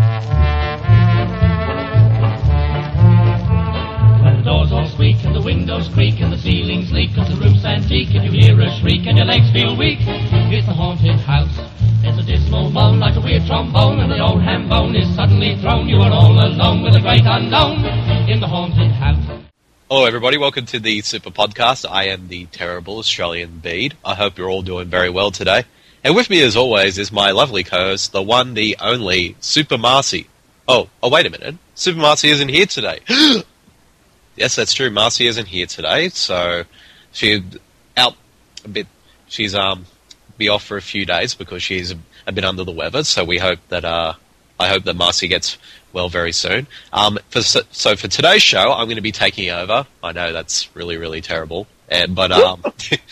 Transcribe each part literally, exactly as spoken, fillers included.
When the doors all squeak and the windows creak and the ceilings leak and the roof's antique and you hear a shriek and your legs feel weak, it's the haunted house. There's a dismal moan like a weird trombone and the old ham bone is suddenly thrown. You are all alone with the great unknown in the haunted house. Hello everybody, welcome to the Super Podcast. I am the terrible Australian Bede. I hope you're all doing very well today. And with me as always is my lovely co-host, the one, the only, Super Marcy. Oh, oh wait a minute. Super Marcy isn't here today. Yes, that's true. Marcy isn't here today, so she's out a bit. She's um be off for a few days because she's a, a bit under the weather. So we hope that uh I hope that Marcy gets well very soon. Um, for, so for today's show, I'm going to be taking over. I know that's really really terrible, and, but um,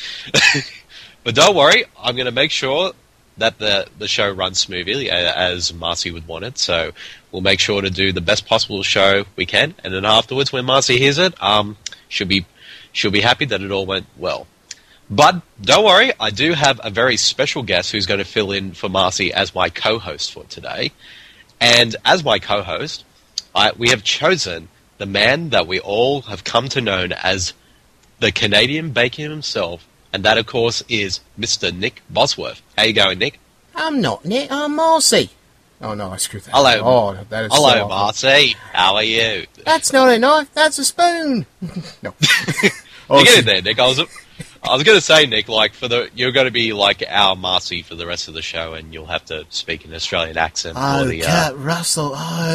but don't worry, I'm going to make sure that the the show runs smoothly as Marcy would want it. So we'll make sure to do the best possible show we can, and then afterwards, when Marcy hears it, um, she'll be she'll be happy that it all went well. But don't worry, I do have a very special guest who's going to fill in for Marcy as my co-host for today. And as my co-host, I, we have chosen the man that we all have come to know as the Canadian Bacon himself, and that, of course, is Mister Nick Bosworth. How you going, Nick? I'm not Nick, I'm Marcy. Oh, no, I screwed that. Hello, oh, that is hello, so Marcy. How are you? That's not a knife, that's a spoon. No. Oh, you get it there, Nick. I was, I was going to say, Nick, like for the you're going to be like our Marcy for the rest of the show, and you'll have to speak an Australian accent. Oh, for the, Cat uh... Russell.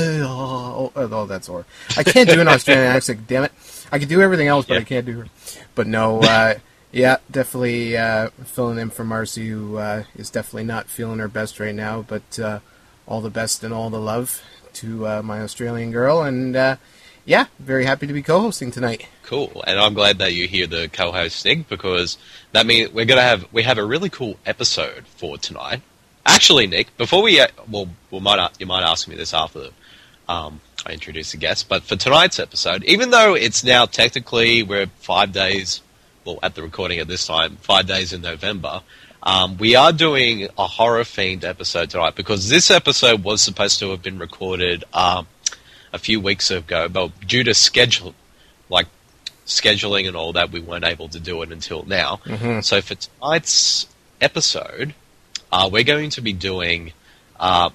Oh, oh, oh, that's all. I can't do an Australian accent, damn it. I can do everything else, but yeah. I can't do her. But no, uh, yeah, definitely uh, filling in for Marcy, who uh, is definitely not feeling her best right now, but uh, all the best and all the love to uh, my Australian girl, and uh, yeah, very happy to be co-hosting tonight. Cool, and I'm glad that you hear the co-host Nick, because that means we're gonna have we have a really cool episode for tonight. Actually, Nick, before we uh, well, we might you might ask me this after um, I introduce the guest, but for tonight's episode, even though it's now technically we're five days, well, at the recording at this time, five days in November, um, we are doing a horror-themed episode tonight because this episode was supposed to have been recorded um, a few weeks ago, but due to schedule, like. scheduling and all that, we weren't able to do it until now. Mm-hmm. So for tonight's episode, uh, we're going to be doing uh,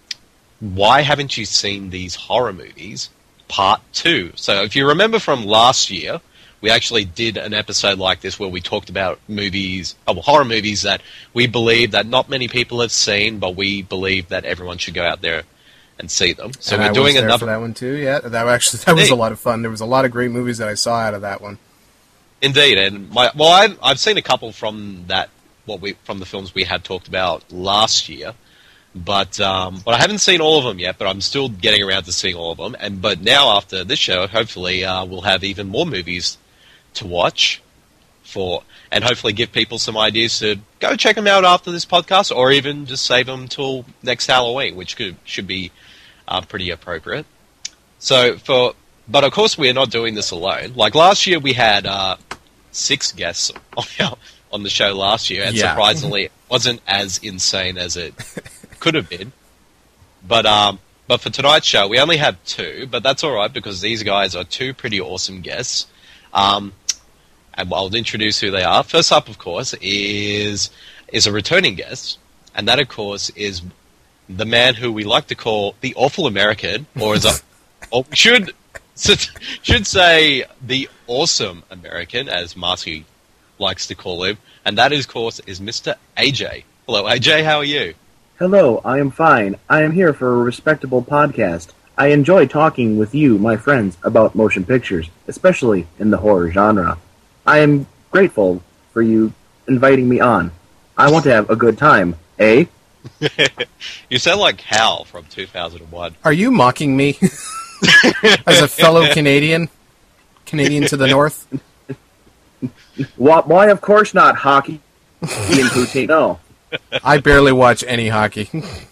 Why Haven't You Seen These Horror Movies? Part two. So if you remember from last year, we actually did an episode like this where we talked about movies, oh, horror movies that we believe that not many people have seen, but we believe that everyone should go out there and see them. So and we're I doing was there another for that one too. Yeah, that actually that was a lot of fun. There was a lot of great movies that I saw out of that one. Indeed, and my well, I've I've seen a couple from that what we from the films we had talked about last year, but um, but I haven't seen all of them yet. But I'm still getting around to seeing all of them. And but now after this show, hopefully uh, we'll have even more movies to watch for, and hopefully give people some ideas to go check them out after this podcast, or even just save them till next Halloween, which could should be. Uh, pretty appropriate. So for, but of course we're not doing this alone. Like last year we had uh, six guests on, our, on the show last year, and yeah. surprisingly it wasn't as insane as it could have been. But um, but for tonight's show we only have two, but that's all right because these guys are two pretty awesome guests. Um, and I'll introduce who they are. First up, of course, is is a returning guest, and that of course is. The man who we like to call the Awful American, or as a, or should should say the Awesome American, as Marcy likes to call him, and that, is, of course, is Mister A J. Hello, A J. How are you? Hello, I am fine. I am here for a respectable podcast. I enjoy talking with you, my friends, about motion pictures, especially in the horror genre. I am grateful for you inviting me on. I want to have a good time, eh? You sound like Hal from two thousand one. Are you mocking me? As a fellow Canadian? Canadian to the north? Why, of course not, hockey. Ian Poutine, no. I barely watch any hockey.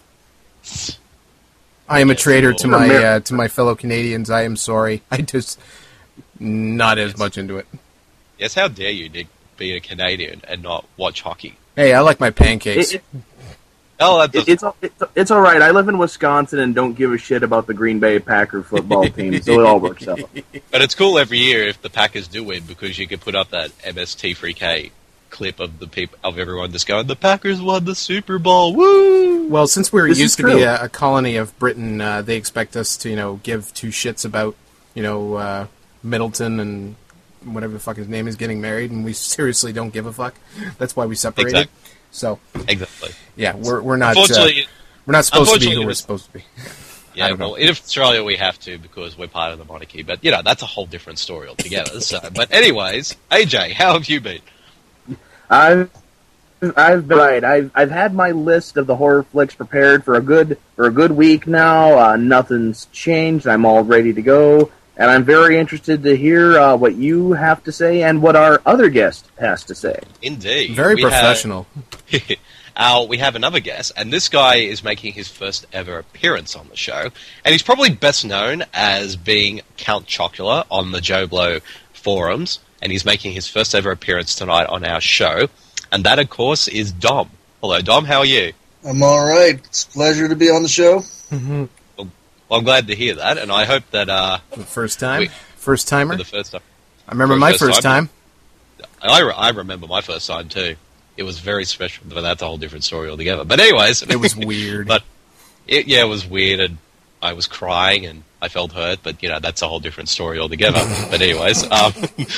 I am a traitor to my uh, to my fellow Canadians. I am sorry. I just not as much into it. Yes, how dare you, Nick, be a Canadian and not watch hockey? Hey, I like my pancakes. It, Oh, that's It, it's, it's it's all right. I live in Wisconsin and don't give a shit about the Green Bay Packer football team, so it all works out. But it's cool every year if the Packers do win because you can put up that M S T three K clip of the people of everyone just going, "The Packers won the Super Bowl, woo!" Well, since we This used is to be true. a, a colony of Britain, uh, they expect us to, you know, give two shits about, you know, uh, Middleton and whatever the fuck his name is getting married, and we seriously don't give a fuck. That's why we separated. Exactly. So, Exactly. yeah, we're we're not uh, Unfortunately, we're not supposed to be who unfortunately, we're this- supposed to be. yeah. I don't know. Well, in Australia we have to because we're part of the monarchy. But you know that's a whole different story altogether. So, but anyways, A J, how have you been? I've I've been right. I've I've had my list of the horror flicks prepared for a good for a good week now. Uh, nothing's changed. I'm all ready to go, and I'm very interested to hear uh, what you have to say and what our other guest has to say. Indeed, Very We have- professional. Uh, we have another guest, and this guy is making his first ever appearance on the show, and he's probably best known as being Count Chocula on the Joe Blow forums, and he's making his first ever appearance tonight on our show, and that, of course, is Dom. Hello, Dom, how are you? I'm all right. It's a pleasure to be on the show. Mhm. Well, I'm glad to hear that, and I hope that uh, The first time, Wait. first timer. for the first time... I remember for my first first time? time. I, re- I remember my first time, too. It was very special, but that's a whole different story altogether. But anyways... It was weird. But it, yeah, it was weird, and I was crying, and I felt hurt. But you know, that's a whole different story altogether. But anyways, um,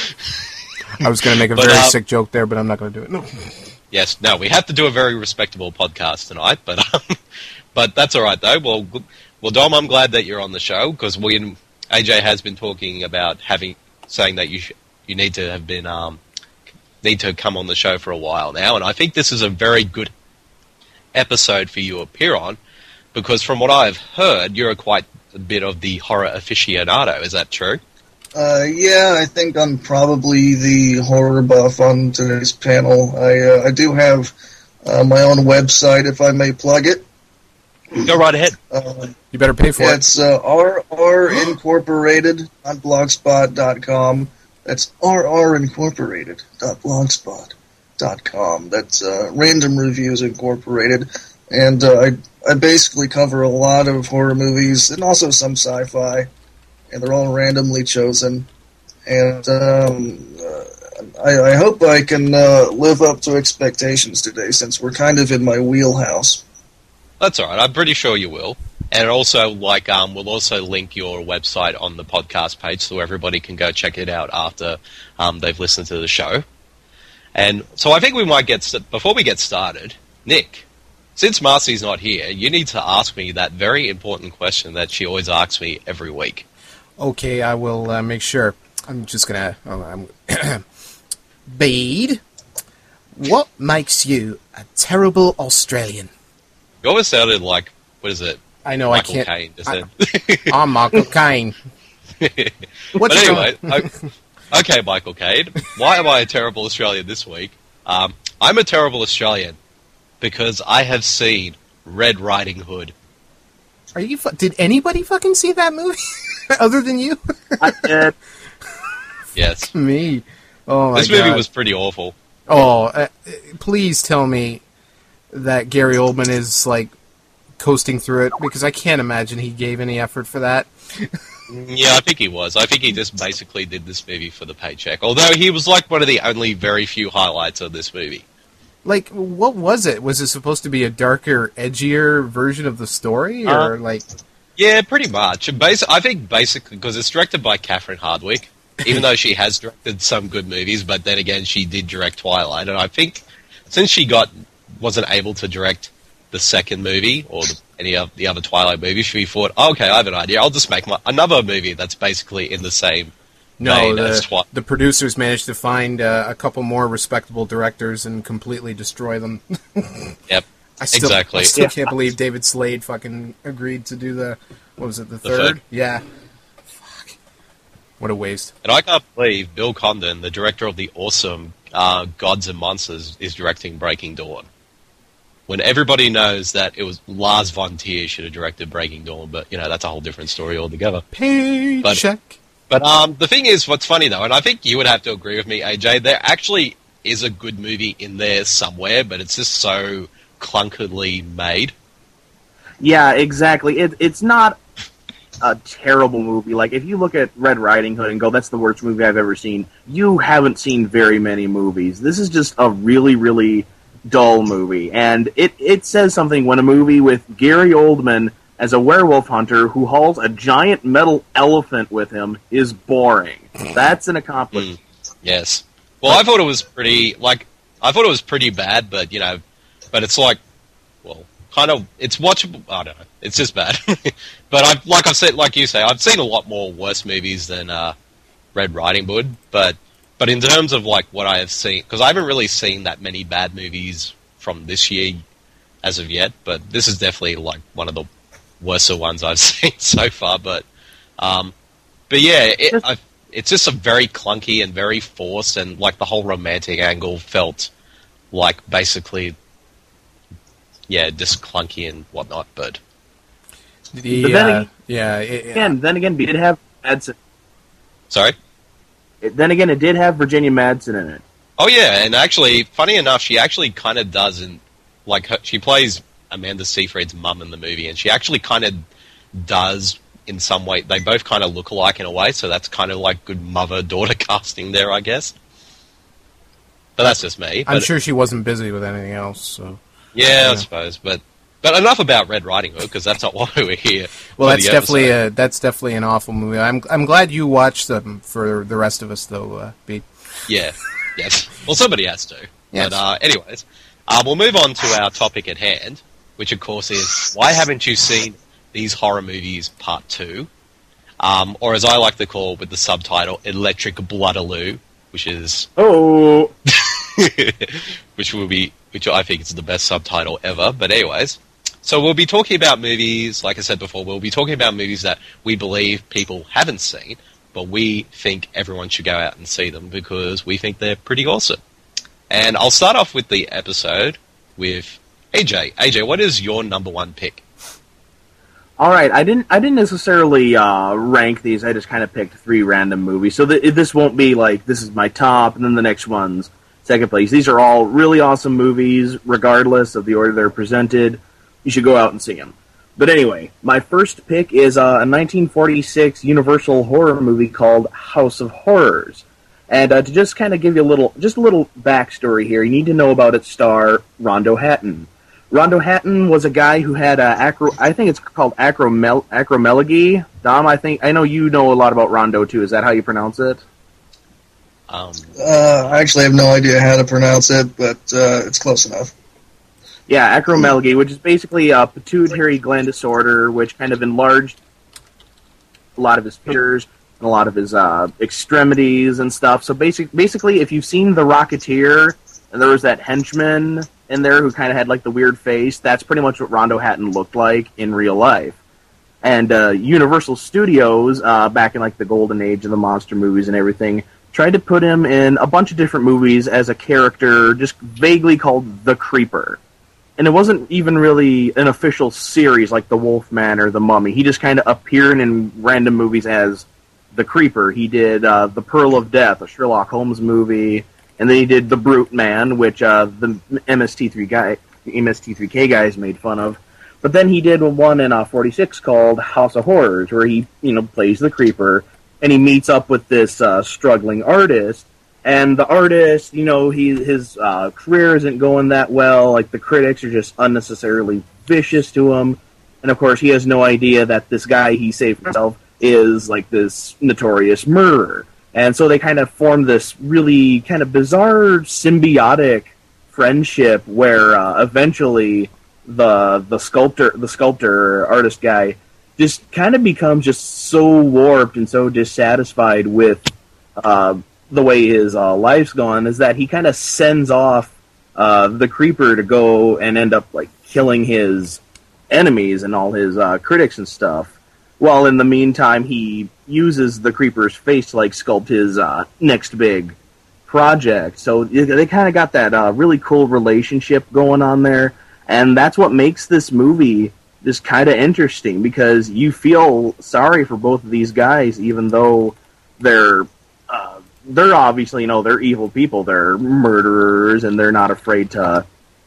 I was going to make a But, very uh, sick joke there, but I'm not going to do it. No. yes, no, we have to do a very respectable podcast tonight. But um, but that's all right though. Well, g- well, Dom, I'm glad that you're on the show because we A J has been talking about having saying that you sh- you need to have been um need to come on the show for a while now, and I think this is a very good episode for you to appear on because from what I've heard, you're a quite a bit of the horror aficionado. Is that true? Uh, yeah, I think I'm probably the horror buff on today's panel. I uh, I do have uh, my own website, if I may plug it. Go right ahead. Uh, You better pay for it. it's uh, R R Incorporated on blogspot dot com. That's R R Incorporated dot blogspot dot com. That's uh, Random Reviews Incorporated. And uh, I, I basically cover a lot of horror movies and also some sci-fi. And they're all randomly chosen. And um, uh, I, I hope I can uh, live up to expectations today since we're kind of in my wheelhouse. That's all right. I'm pretty sure you will. And also, like, um, we'll also link your website on the podcast page so everybody can go check it out after um, they've listened to the show. And so I think we might get st- before we get started, Nick. Since Marcy's not here, you need to ask me that very important question that she always asks me every week. Okay, I will uh, make sure. I'm just gonna. Oh, I'm Bede, what makes you a terrible Australian? You always sounded like, what is it? I know Michael I can't. Caine, just I, then. I'm Michael Caine. But What's anyway, o- okay, Michael Caine, why am I a terrible Australian this week? Um, I'm a terrible Australian because I have seen Red Riding Hood. Are you? Fu- Did anybody fucking see that movie other than you? I did. Yes. Me. Oh my This god. movie was pretty awful. Oh, uh, please tell me that Gary Oldman is like coasting through it because I can't imagine he gave any effort for that. Yeah, I think he was. I think he just basically did this movie for the paycheck. Although he was like one of the only very few highlights of this movie. Like, what was it? Was it supposed to be a darker, edgier version of the story, Uh, or like? Yeah, pretty much. Basi- I think basically because it's directed by Catherine Hardwicke, even though she has directed some good movies, but then again she did direct Twilight, and I think since she got wasn't able to direct the second movie or the, any of the other Twilight movies, she thought, oh, okay, I have an idea. I'll just make my, another movie that's basically in the same No, vein as the, Twilight. the producers managed to find uh, a couple more respectable directors and completely destroy them. Yep. I still, Exactly. I still Yeah. can't believe David Slade fucking agreed to do the, what was it, the The third? third. Yeah. Fuck. What a waste. And I can't believe Bill Condon, the director of the awesome uh, Gods and Monsters, is directing Breaking Dawn. When everybody knows that it was Lars von Trier should have directed Breaking Dawn, but, you know, that's a whole different story altogether. Paycheck. But um, the thing is, what's funny, though, and I think you would have to agree with me, A J, there actually is a good movie in there somewhere, but it's just so clunkily made. Yeah, exactly. It, it's not a terrible movie. Like, if you look at Red Riding Hood and go, that's the worst movie I've ever seen, you haven't seen very many movies. This is just a really, really dull movie. And it, it says something when a movie with Gary Oldman as a werewolf hunter who hauls a giant metal elephant with him is boring. That's an accomplishment. Mm, yes. Well, I thought it was pretty, like, I thought it was pretty bad, but, you know, but it's like, well, kind of, it's watchable, I don't know, it's just bad. But I've, like I've said, like you say, I've seen a lot more worse movies than uh, Red Riding Hood, but, but in terms of, like, what I have seen, because I haven't really seen that many bad movies from this year as of yet, but this is definitely, like, one of the worser ones I've seen so far, but, um, but yeah, it, I've, it's just a very clunky and very forced, and like the whole romantic angle felt like basically, yeah, just clunky and whatnot. But the But then uh, again- yeah, it, Again, then again, it did have Madsen. sorry. It, then again, it did have Virginia Madsen in it. Oh yeah, and actually, funny enough, she actually kind of does, and like her, she plays Amanda Seyfried's mum in the movie, and she actually kind of does. In some way, they both kind of look alike in a way, so that's kind of like good mother-daughter casting there, I guess. But that's just me. I'm But, sure she wasn't busy with anything else. So yeah, yeah. I suppose. But but enough about Red Riding Hood, because that's not why we're here. well, for that's the definitely episode. a, that's definitely an awful movie. I'm I'm glad you watched them for the rest of us, though. Uh, Pete. Yeah, yes. Well, somebody has to. Yes. But uh, anyways, uh, we'll move on to our topic at hand, which of course is, why haven't you seen these horror movies part two? Um, or as I like to call with the subtitle, Electric Bloodaloo, which is Oh, which will be which I think is the best subtitle ever. But anyways, so we'll be talking about movies, like I said before, we'll be talking about movies that we believe people haven't seen, but we think everyone should go out and see them because we think they're pretty awesome. And I'll start off with the episode with A J. A J, what is your number one pick? all right. I didn't. I didn't necessarily uh, rank these. I just kind of picked three random movies, so that this won't be like this is my top, and then the next one's second place. These are all really awesome movies, regardless of the order they're presented. You should go out and see them. But anyway, my first pick is uh, a nineteen forty-six Universal horror movie called House of Horrors. And uh, to just kind of give you a little, just a little backstory here, you need to know about its star, Rondo Hatton. Rondo Hatton was a guy who had uh, acro, I think it's called acromel, acromegaly. Dom, I think I know you know a lot about Rondo too. Is that how you pronounce it? Um, Uh, I actually have no idea how to pronounce it, but uh, it's close enough. Yeah, acromegaly, which is basically a pituitary gland disorder, which kind of enlarged a lot of his fingers and a lot of his uh, extremities and stuff. So basic, basically, if you've seen The Rocketeer, and there was that henchman in there who kind of had like the weird face, that's pretty much what Rondo Hatton looked like in real life. And uh, Universal Studios, uh, back in like the golden age of the monster movies and everything, tried to put him in a bunch of different movies as a character just vaguely called The Creeper. And it wasn't even really an official series like The Wolfman or The Mummy. He just kind of appeared in random movies as The Creeper. He did uh, The Pearl of Death, a Sherlock Holmes movie, and then he did The Brute Man, which uh, the M S T three guy, M S T three K guys made fun of. But then he did one in uh, forty-six called House of Horrors, where he, you know, plays the Creeper, and he meets up with this uh, struggling artist. And the artist, you know, he his uh, career isn't going that well. Like, the critics are just unnecessarily vicious to him. And, of course, he has no idea that this guy he saved himself is, like, this notorious murderer. And so they kind of form this really kind of bizarre symbiotic friendship where uh, eventually the the sculptor, the sculptor, artist guy just kind of becomes just so warped and so dissatisfied with uh, the way his uh, life's gone, is that he kind of sends off uh, the Creeper to go and end up like killing his enemies and all his uh, critics and stuff. While in the meantime, he uses the Creeper's face to like sculpt his uh, next big project. So they kind of got that uh, really cool relationship going on there, and that's what makes this movie just kind of interesting, because you feel sorry for both of these guys, even though they're uh, they're obviously, you know, they're evil people, they're murderers, and they're not afraid to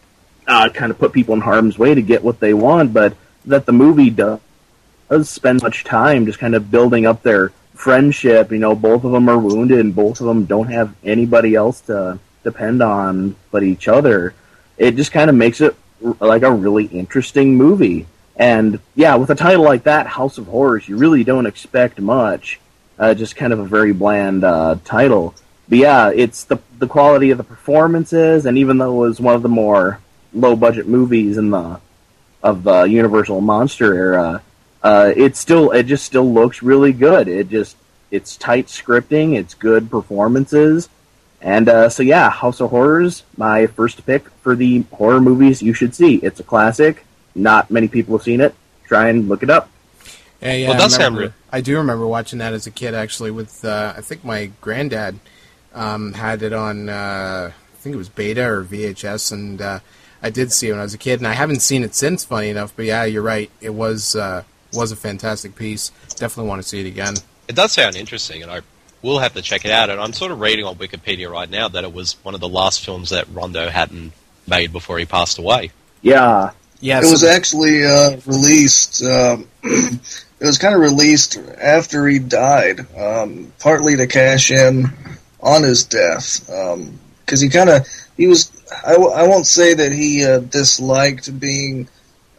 uh, kind of put people in harm's way to get what they want, but that the movie does, does spend much time just kind of building up their friendship. You know, both of them are wounded, and both of them don't have anybody else to depend on but each other. It just kind of makes it like a really interesting movie. And yeah, with a title like that, House of Horrors, you really don't expect much. Uh, just kind of a very bland uh, title. But yeah, it's the the quality of the performances, and even though it was one of the more low budget movies in the of the Universal monster era, uh, it still it just still looks really good. It just it's tight scripting, it's good performances. And uh, so, yeah, House of Horrors, my first pick for the horror movies you should see. It's a classic. Not many people have seen it. Try and look it up. Yeah, yeah, well, that's I, remember, Henry. I do remember watching that as a kid, actually, with, uh, I think my granddad um, had it on, uh, I think it was Beta or V H S, and uh, I did see it when I was a kid, and I haven't seen it since, funny enough, but yeah, you're right. It was, uh, was a fantastic piece. Definitely want to see it again. It does sound interesting, and I will have to check it out. And I'm sort of reading on Wikipedia right now that it was one of the last films that Rondo Hatton made before he passed away. Yeah. Yeah, it so was actually uh, released. Um, it was kind of released after he died, um, partly to cash in on his death, because um, he kind of he was. I, w- I won't say that he uh, disliked being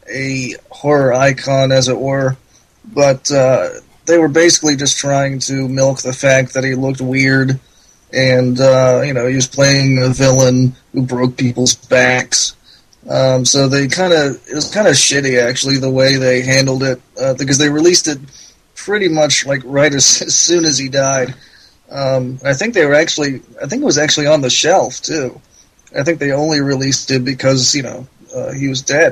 a horror icon, as it were, but uh, they were basically just trying to milk the fact that he looked weird, and uh, you know he was playing a villain who broke people's backs. Um, so they kind of it was kind of shitty, actually, the way they handled it, uh, because they released it pretty much like right as, as soon as he died. Um, I think they were actually, I think it was actually on the shelf too. I think they only released it because you know uh, he was dead.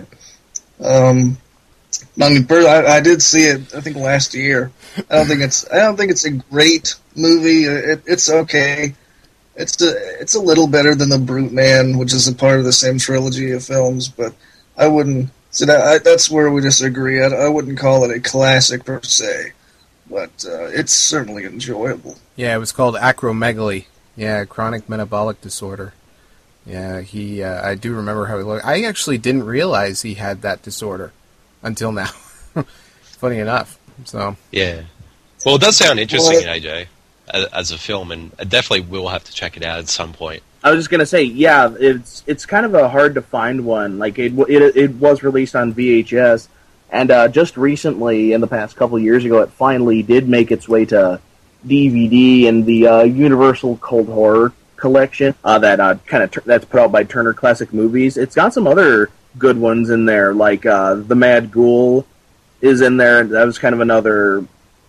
Um, I mean, I, I did see it. I think last year. I don't think it's. I don't think it's a great movie. It, it's okay. It's a, it's a little better than The Brute Man, which is a part of the same trilogy of films, but I wouldn't. So that, I, that's where we disagree. I, I wouldn't call it a classic per se, but uh, it's certainly enjoyable. Yeah, it was called acromegaly. Yeah, chronic metabolic disorder. Yeah, he. Uh, I do remember how he looked. I actually didn't realize he had that disorder until now. Funny enough. So yeah. Well, it does sound interesting, Well, A J, as a film, and I definitely will have to check it out at some point. I was just gonna say, yeah, it's it's kind of a hard to find one. Like it it, it was released on V H S, and uh, just recently, in the past couple years ago, it finally did make its way to D V D and the uh, Universal Cult Horror collection uh, that uh, kind of that's put out by Turner Classic Movies. It's got some other good ones in there, like uh, The Mad Ghoul is in there. That was kind of another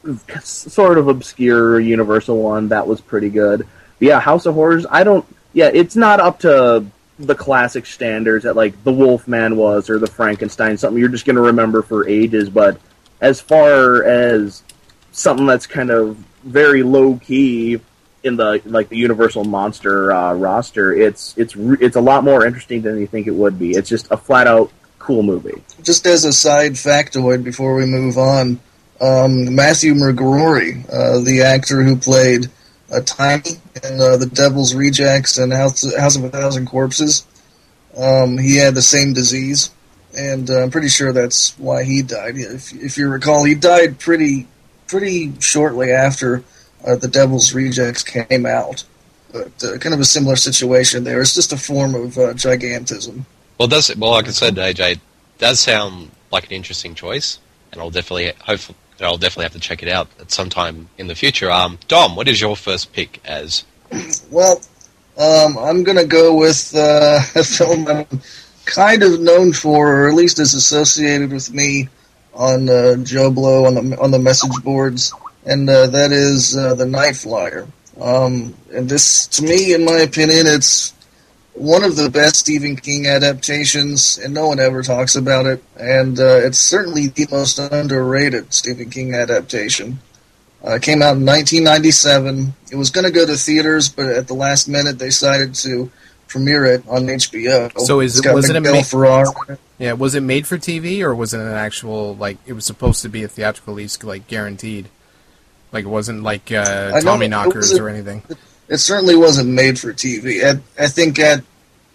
sort of obscure Universal one that was pretty good. But yeah, House of Horrors, I don't. Yeah, it's not up to the classic standards that like the Wolfman was or the Frankenstein, something you're just going to remember for ages. But as far as something that's kind of very low key in the like the Universal monster uh, roster, it's it's it's a lot more interesting than you think it would be. It's just a flat out cool movie. Just as a side factoid before we move on, um, Matthew McGrory, uh, the actor who played uh, Tiny in uh, The Devil's Rejects and House, House of a Thousand Corpses, um, he had the same disease, and uh, I'm pretty sure that's why he died. If, if you recall, he died pretty pretty shortly after uh, The Devil's Rejects came out. But uh, kind of a similar situation there. It's just a form of uh, gigantism. Well, does well, like I said, A J, it does sound like an interesting choice, and I'll definitely, hopefully, I'll definitely have to check it out at some time in the future. Um, Dom, what is your first pick as? Well, um, I'm going to go with uh, a film I'm kind of known for, or at least is associated with me on uh, Joe Blow on the on the message boards, and uh, that is uh, The Night Flyer. Um, and this, to me, in my opinion, it's one of the best Stephen King adaptations, and no one ever talks about it. And uh, it's certainly the most underrated Stephen King adaptation. Uh, it came out in nineteen ninety-seven. It was going to go to theaters, but at the last minute, they decided to premiere it on H B O. So is It's it got was it a Miguel ma- Ferrer. Yeah, was it made for T V or was it an actual like it was supposed to be a theatrical release like guaranteed? Like it wasn't like uh, I know Tommy it Knockers wasn't- or anything. It certainly wasn't made for T V. At, I think at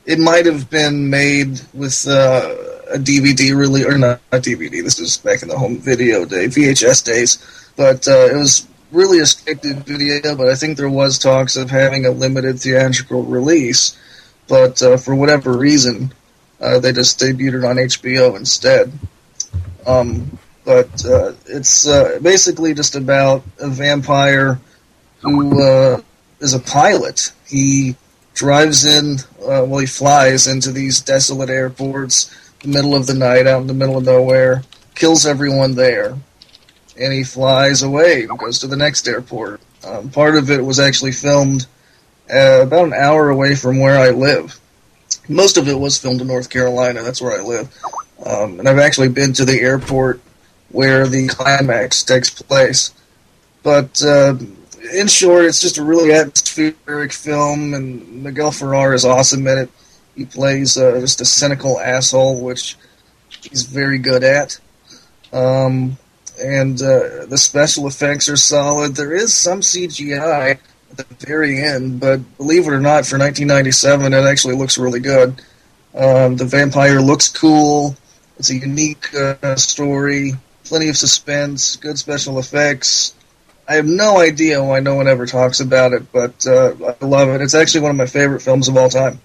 it might have been made with uh, a D V D, really, or not a D V D. This was back in the home video day, V H S days. But uh, it was really a scripted video. But I think there was talks of having a limited theatrical release. But uh, for whatever reason, uh, they just debuted it on H B O instead. Um, but uh, it's uh, basically just about a vampire who uh, is a pilot. He drives in, uh, well, he flies into these desolate airports, the middle of the night, out in the middle of nowhere, kills everyone there, and he flies away and goes to the next airport. Um, part of it was actually filmed uh, about an hour away from where I live. Most of it was filmed in North Carolina. That's where I live. Um, and I've actually been to the airport where the climax takes place. But uh, in short, it's just a really atmospheric film, and Miguel Ferrer is awesome in it. He plays uh, just a cynical asshole, which he's very good at. Um, and uh, the special effects are solid. There is some C G I at the very end, but believe it or not, for nineteen ninety-seven, it actually looks really good. Um, the vampire looks cool. It's a unique uh, story. Plenty of suspense, good special effects. I have no idea why no one ever talks about it, but uh, I love it. It's actually one of my favorite films of all time.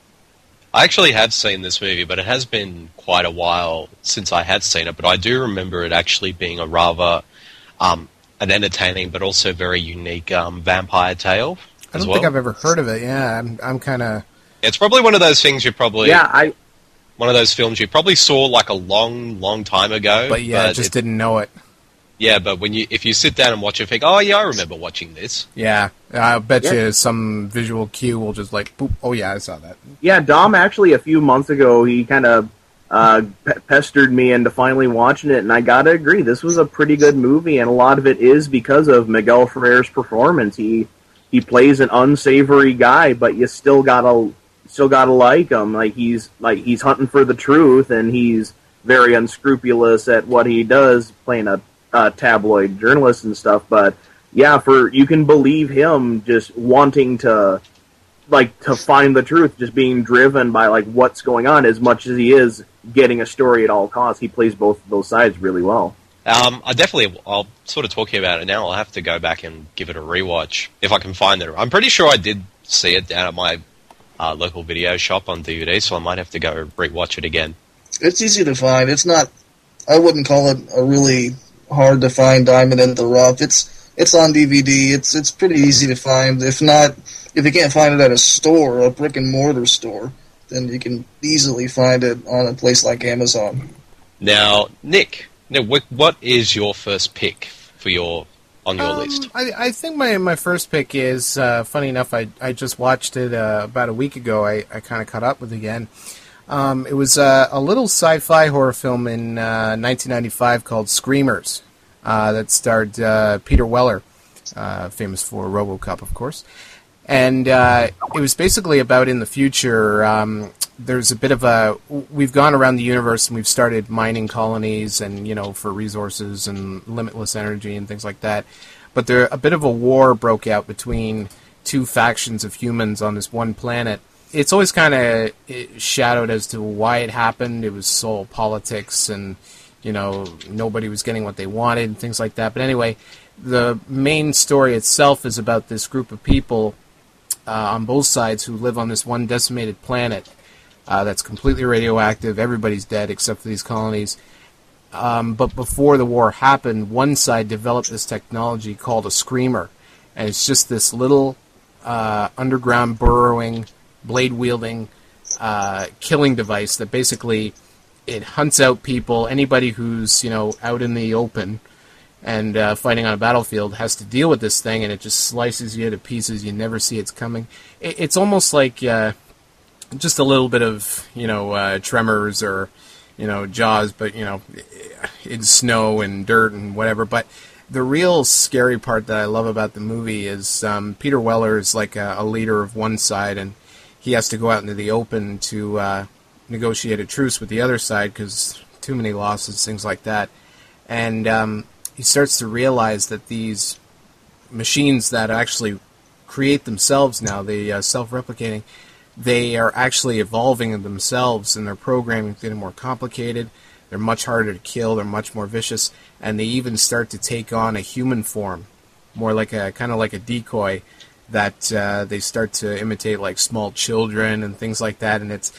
I actually have seen this movie, but it has been quite a while since I had seen it, but I do remember it actually being a rather um, an entertaining but also very unique um, vampire tale I as don't well. think I've ever heard of it. Yeah, I'm, I'm kind of... It's probably one of those things you probably... Yeah, I... One of those films you probably saw like a long, long time ago. But yeah, but just it, didn't know it. Yeah, but when you if you sit down and watch it, think, oh yeah, I remember watching this. Yeah, I bet Yeah. you some visual cue will just like, boop, oh yeah, I saw that. Yeah, Dom actually a few months ago, he kind of uh, pe- pestered me into finally watching it, and I gotta agree, this was a pretty good movie, and a lot of it is because of Miguel Ferrer's performance. He he plays an unsavory guy, but you still gotta still gotta like him. Like he's like he's hunting for the truth, and he's very unscrupulous at what he does, playing a uh, tabloid journalist and stuff. But yeah, for you can believe him just wanting to. Like, to find the truth, just being driven by, like, what's going on as much as he is getting a story at all costs. He plays both of those sides really well. Um, I definitely, I'll sort of talking about it now. I'll have to go back and give it a rewatch if I can find it. I'm pretty sure I did see it down at my uh, local video shop on D V D, so I might have to go rewatch it again. It's easy to find. It's not, I wouldn't call it a really hard to find diamond in the rough. It's, it's on D V D. It's, it's pretty easy to find. If not, if you can't find it at a store, a brick-and-mortar store, then you can easily find it on a place like Amazon. Now, Nick, now, wh- what is your first pick for your on your Um, list? I, I think my, my first pick is, uh, funny enough, I, I just watched it uh, about a week ago. I, I kind of caught up with it again. Um, it was uh, a little sci-fi horror film in uh, nineteen ninety-five called Screamers uh, that starred uh, Peter Weller, uh, famous for RoboCop, of course. And uh, it was basically about in the future, um, there's a bit of a, we've gone around the universe and we've started mining colonies and, you know, for resources and limitless energy and things like that. But there, a bit of a war broke out between two factions of humans on this one planet. It's always kind of shadowed as to why it happened. It was soul politics and, you know, nobody was getting what they wanted and things like that. But anyway, the main story itself is about this group of people Uh, on both sides who live on this one decimated planet uh, that's completely radioactive. Everybody's dead except for these colonies. Um, but before the war happened, one side developed this technology called a screamer. And it's just this little uh, underground burrowing, blade-wielding uh, killing device that basically it hunts out people. Anybody who's, you know, out in the open and uh, fighting on a battlefield has to deal with this thing, and it just slices you to pieces. You never see it's coming. It, it's almost like uh, just a little bit of, you know, uh, Tremors or, you know, Jaws, but, you know, in snow and dirt and whatever. But the real scary part that I love about the movie is um, Peter Weller is like a, a leader of one side, and he has to go out into the open to uh, negotiate a truce with the other side because too many losses, things like that. And um, he starts to realize that these machines that actually create themselves now, the uh, self-replicating, they are actually evolving themselves, and their programming is getting more complicated. They're much harder to kill. They're much more vicious, and they even start to take on a human form, more like a kind of like a decoy that uh, they start to imitate like small children and things like that. And it's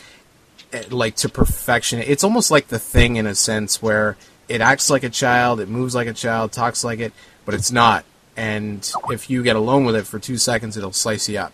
like to perfection. It's almost like The Thing in a sense, where it acts like a child, it moves like a child, talks like it, but it's not. And if you get alone with it for two seconds, it'll slice you up.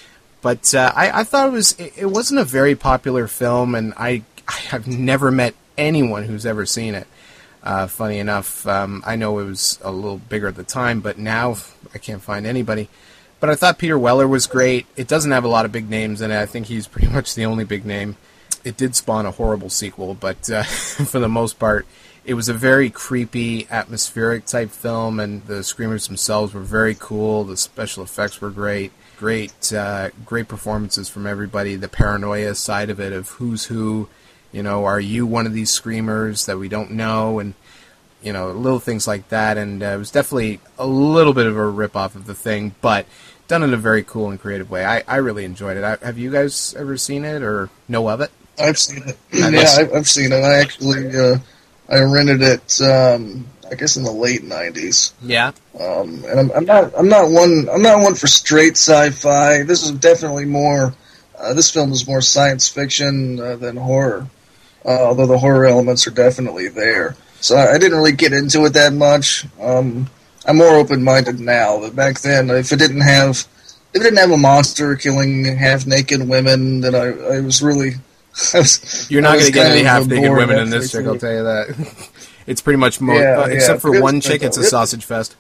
But uh, I, I thought it was it, it wasn't a very popular film, and I I have never met anyone who's ever seen it. Uh, funny enough, um, I know it was a little bigger at the time, but now I can't find anybody. But I thought Peter Weller was great. It doesn't have a lot of big names in it. I think he's pretty much the only big name. It did spawn a horrible sequel, but uh, for the most part, it was a very creepy, atmospheric type film, and the screamers themselves were very cool. The special effects were great. Great, uh, great performances from everybody. The paranoia side of it, of who's who. You know, are you one of these screamers that we don't know? And, you know, little things like that. And uh, it was definitely a little bit of a rip-off of The Thing, but done in a very cool and creative way. I, I really enjoyed it. I, have you guys ever seen it or know of it? I've seen it. Yeah, I've, I've seen it. I actually, uh, I rented it, um, I guess in the late nineties. Yeah. Um, and I'm, I'm not, I'm not one, I'm not one for straight sci-fi. This is definitely more, uh, this film is more science fiction uh, than horror. Uh, although the horror elements are definitely there. So I, I didn't really get into it that much. Um, I'm more open-minded now. But back then, if it didn't have, if it didn't have a monster killing half-naked women, then I, I was really, I was, You're not going to get any kind of half-naked bored women in after this chick, seeing I'll it. tell you that. It's pretty much, mo- Yeah, uh, yeah, except for it's- one chick, it's a it's- sausage fest.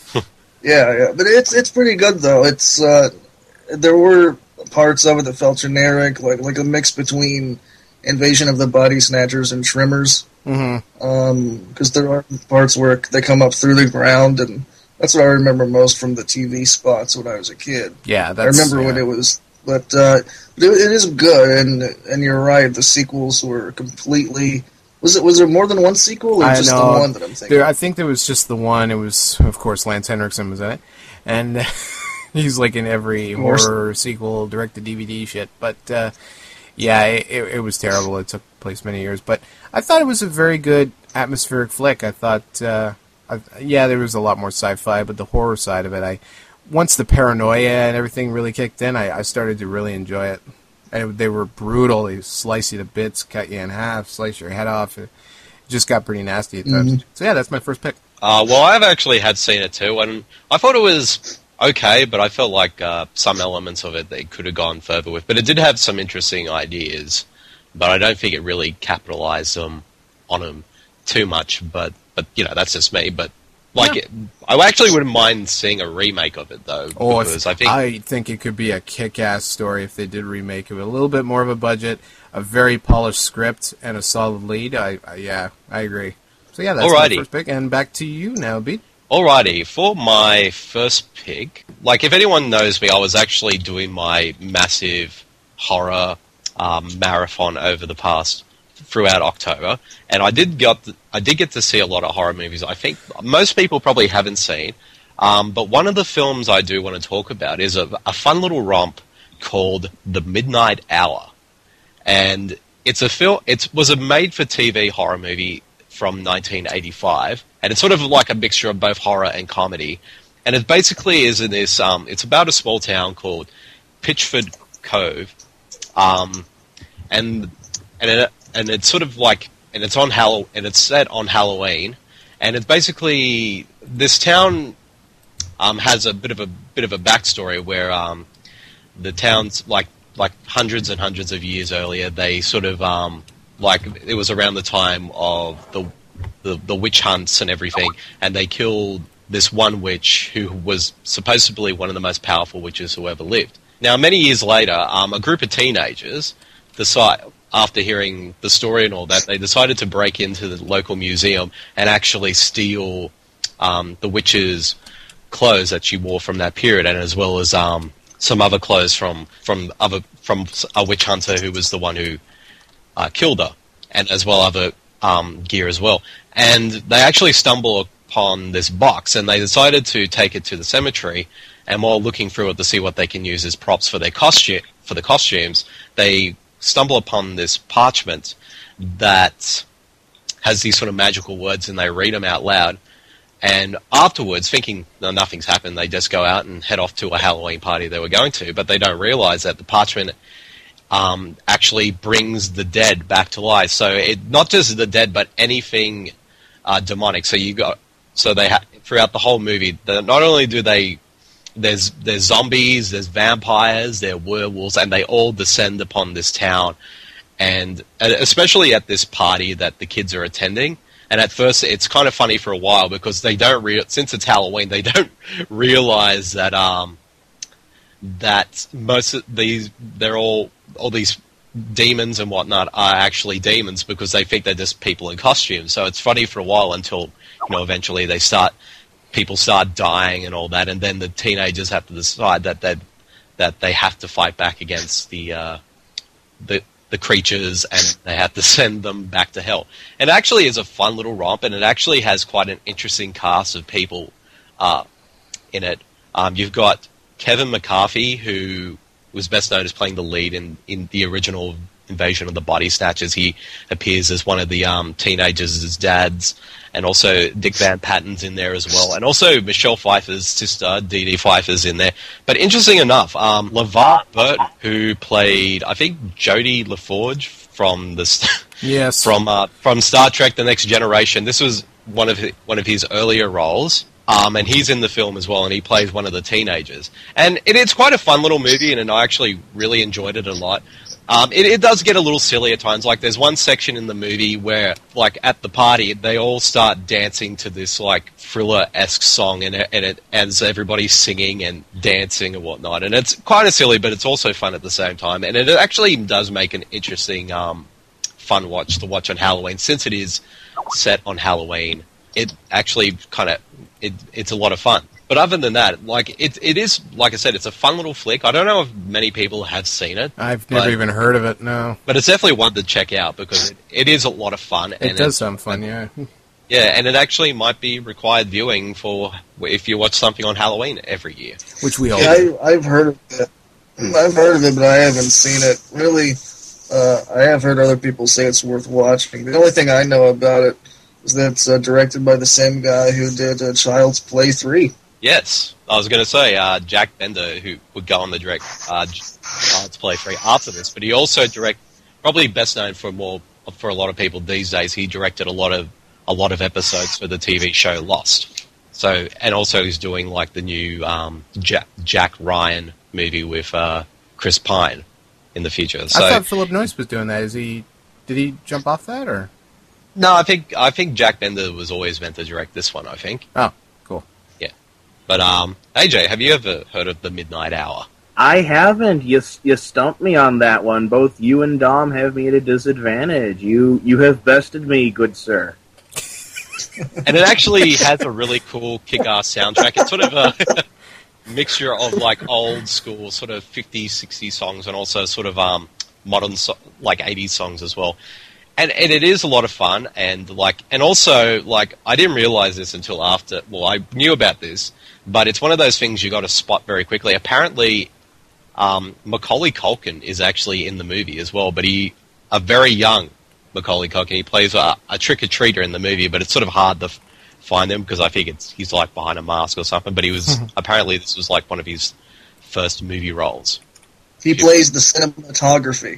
Yeah, yeah, but it's it's pretty good though. It's uh, there were parts of it that felt generic, like like a mix between Invasion of the Body Snatchers and Shrimmers. Mm-hmm. Um, because there are parts where they come up through the ground, and that's what I remember most from the T V spots when I was a kid. Yeah, I that's... remember yeah. when it was, but uh, it, it is good, and and you're right. The sequels were completely. Was it? Was there more than one sequel, or I just know. the one that I'm thinking? There, I think there was just the one. It was, of course, Lance Henriksen was in it, and he's like in every Of course. horror sequel, direct-to-D V D shit. But uh, yeah, it, it, it was terrible. It took place many years, but I thought it was a very good atmospheric flick. I thought, uh, I, yeah, there was a lot more sci-fi, but the horror side of it, I once the paranoia and everything really kicked in, I, I started to really enjoy it. And they were brutal. They slice you to bits, cut you in half, slice your head off. It just got pretty nasty at times. Mm-hmm. So yeah, that's my first pick. Uh, well, I've actually had seen it too, and I thought it was okay, but I felt like uh, some elements of it they could have gone further with. But it did have some interesting ideas, but I don't think it really capitalized them on them too much. But but you know, that's just me. But like, Yeah. it, I actually wouldn't mind seeing a remake of it though, Oh, because if, I think I think it could be a kick-ass story if they did remake it with a little bit more of a budget, a very polished script, and a solid lead. I, I yeah, I agree. So yeah, that's Alrighty. my first pick. And back to you now, Beat. Alrighty, for my first pick, like if anyone knows me, I was actually doing my massive horror um, marathon over the past throughout October, and I did get I did get to see a lot of horror movies. I think most people probably haven't seen, um, but one of the films I do want to talk about is a, a fun little romp called The Midnight Hour, and it's a film. It was a made-for-T V horror movie from nineteen eighty-five, and it's sort of like a mixture of both horror and comedy. And it basically is in this. Um, it's about a small town called Pitchford Cove, um, and and it, and it's sort of like, and it's on Hall, and it's set on Halloween, and it's basically this town um, has a bit of a bit of a backstory where um, the town's like like hundreds and hundreds of years earlier, they sort of um, like it was around the time of the, the the witch hunts and everything, and they killed this one witch who was supposedly one of the most powerful witches who ever lived. Now, many years later, um, a group of teenagers decide, after hearing the story and all that, they decided to break into the local museum and actually steal um, the witch's clothes that she wore from that period, and as well as um, some other clothes from from other from a witch hunter who was the one who uh, killed her, and as well other um, gear as well. And they actually stumble upon this box, and they decided to take it to the cemetery. And while looking through it to see what they can use as props for their costume for the costumes, they stumble upon this parchment that has these sort of magical words, and they read them out loud. And afterwards, thinking no, nothing's happened, they just go out and head off to a Halloween party they were going to, but they don't realize that the parchment um, actually brings the dead back to life. So it not just the dead, but anything uh, demonic. So you got so they ha- throughout the whole movie, the, not only do they there's there's zombies, there's vampires, there are werewolves, and they all descend upon this town, and especially at this party that the kids are attending. And at first, it's kind of funny for a while because they don't re- since it's Halloween, they don't realize that um, that most of these they're all all these demons and whatnot are actually demons because they think they're just people in costumes. So it's funny for a while until you know eventually they start people start dying and all that, and then the teenagers have to decide that they that they have to fight back against the uh, the the creatures, and they have to send them back to hell. It actually is a fun little romp, and it actually has quite an interesting cast of people uh, in it. Um, you've got Kevin McCarthy, who was best known as playing the lead in, in the original Invasion of the Body Snatchers. He appears as one of the um, teenagers as dads, and also Dick Van Patten's in there as well, and also Michelle Pfeiffer's sister, Dee Dee Pfeiffer's in there. But interesting enough, um, LeVar Burton, who played, I think, Jodie LaForge from the st- yes from uh, from Star Trek: The Next Generation. This was one of his, one of his earlier roles. Um, and he's in the film as well, and he plays one of the teenagers. And it, it's quite a fun little movie, and, and I actually really enjoyed it a lot. Um, it, it does get a little silly at times. Like, there's one section in the movie where, like, at the party, they all start dancing to this, like, thriller-esque song, and it, and it as everybody's singing and dancing and whatnot. And it's kind of silly, but it's also fun at the same time. And it actually does make an interesting, um, fun watch to watch on Halloween, since it is set on Halloween. It actually kind of, it, it's a lot of fun. But other than that, like, it, it is, like I said, it's a fun little flick. I don't know if many people have seen it. I've never but, even heard of it, no. But it's definitely one to check out because it, it is a lot of fun. It and does sound fun, yeah. Yeah, and it actually might be required viewing for if you watch something on Halloween every year. Which we all Yeah, do. I, I've heard of it. I've heard of it, but I haven't seen it. Really, uh, I have heard other people say it's worth watching. The only thing I know about it is that it's uh, directed by the same guy who did uh, Child's Play three. Yes, I was going to say uh, Jack Bender, who would go on the direct uh, Child's Play three after this, but he also direct, probably best known for more for a lot of people these days. He directed a lot of a lot of episodes for the T V show Lost. So, and also he's doing like the new um, Jack, Jack Ryan movie with uh, Chris Pine in the future. So, I thought Philip Noyce was doing that. Is he? Did he jump off that, or? No, I think I think Jack Bender was always meant to direct this one. I think. Oh, cool. Yeah, but um, A J, have you ever heard of The Midnight Hour? I haven't. You you stumped me on that one. Both you and Dom have me at a disadvantage. You you have bested me, good sir. And it actually has a really cool kick-ass soundtrack. It's sort of a mixture of like old school sort of fifties, sixties songs, and also sort of um modern so- like eighties songs as well. And, and it is a lot of fun, and like, and also like, I didn't realize this until after. Well, I knew about this, but it's one of those things you got to spot very quickly. Apparently, um, Macaulay Culkin is actually in the movie as well, but he a very young Macaulay Culkin. He plays a, a trick or treater in the movie, but it's sort of hard to f- find him because I think it's he's like behind a mask or something. But he was apparently this was like one of his first movie roles. He plays the cinematography.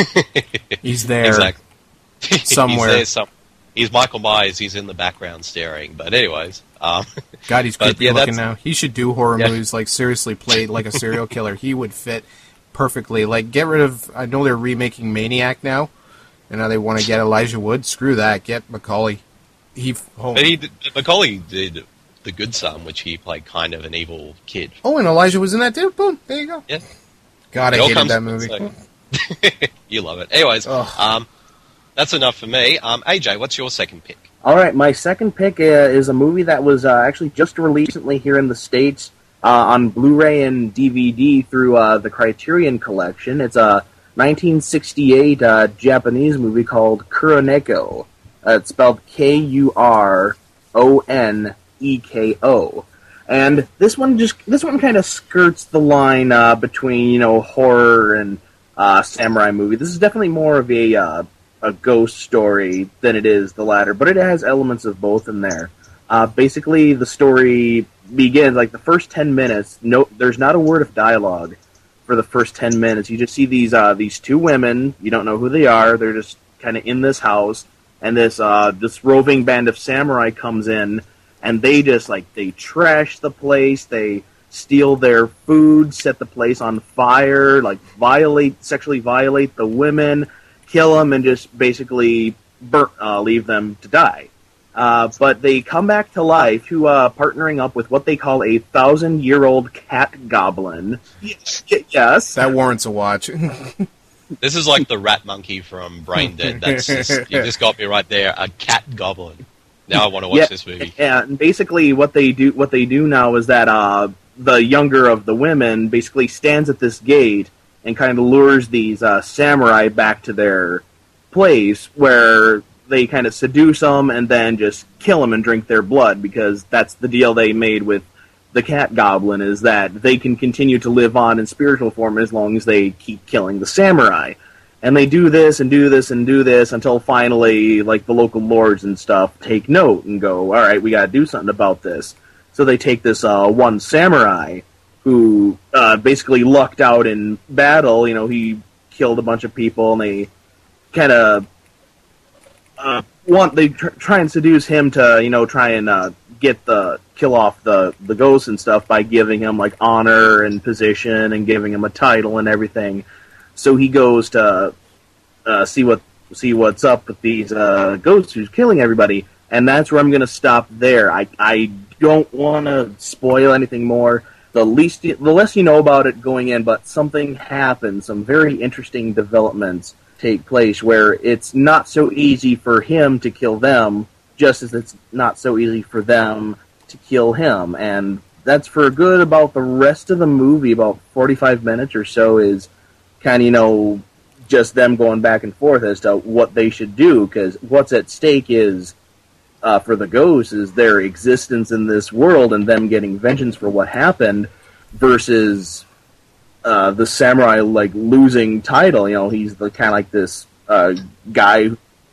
He's there. Exactly. Somewhere. he's, there some, he's Michael Myers. He's in the background staring. But anyways, um, God, he's but, creepy yeah, looking that's- now. He should do horror Yeah. movies, like seriously played like a serial killer. He would fit perfectly. Like, get rid of, I know they're remaking Maniac now, and now they want to get Elijah Wood. Screw that. Get Macaulay. He, oh, but he did, Macaulay did The Good Son, which he played kind of an evil kid. oh, and Elijah was in that too. Boom. There you go. Yeah. God, It I all hated comes that from movie. the- You love it. Anyways, Ugh. um, that's enough for me. Um, A J, what's your second pick? All right, my second pick uh, is a movie that was uh, actually just released recently here in the States uh, on Blu-ray and D V D through uh, the Criterion Collection. It's a nineteen sixty-eight uh, Japanese movie called Kuroneko. Uh, it's spelled K U R O N E K O. And this one just this one kind of skirts the line uh, between, you know, horror and uh, samurai movie. This is definitely more of a uh, a ghost story than it is the latter, but it has elements of both in there. Uh, basically, the story begins like the first ten minutes. No, there's not a word of dialogue for the first ten minutes. You just see these uh, these two women. You don't know who they are. They're just kind of in this house, and this uh, this roving band of samurai comes in, and they just like they trash the place. They steal their food, set the place on fire, like violate, sexually violate the women, kill them, and just basically burn, uh, leave them to die. Uh, but they come back to life to uh, partnering up with what they call a thousand-year-old cat goblin. Yes. That warrants a watch. This is like the rat monkey from Brain Dead. That's just, you just got me right there. A cat goblin. Now I want to watch yeah, this movie. Yeah, and basically what they do what they do now is that uh, the younger of the women basically stands at this gate and kind of lures these uh, samurai back to their place where they kind of seduce them and then just kill them and drink their blood, because that's the deal they made with the cat goblin, is that they can continue to live on in spiritual form as long as they keep killing the samurai. And they do this and do this and do this until finally, like, the local lords and stuff take note and go, all right, we got to do something about this. So they take this uh, one samurai who uh, basically lucked out in battle. You know, he killed a bunch of people, and they kind of Uh, want they tr- try and seduce him to, you know, try and uh, get the kill off the the ghosts and stuff by giving him like honor and position and giving him a title and everything. So he goes to uh, see what see what's up with these uh, ghosts who's killing everybody, and that's where I'm going to stop there. I I don't want to spoil anything more. The least the less you know about it going in, but something happens, some very interesting developments take place where it's not so easy for him to kill them, just as it's not so easy for them to kill him. And that's for good about the rest of the movie, about forty-five minutes or so, is kind of, you know, just them going back and forth as to what they should do, because what's at stake is, uh, for the ghosts, is their existence in this world and them getting vengeance for what happened, versus Uh, the samurai, like, losing title. You know, he's the kind of like this uh, guy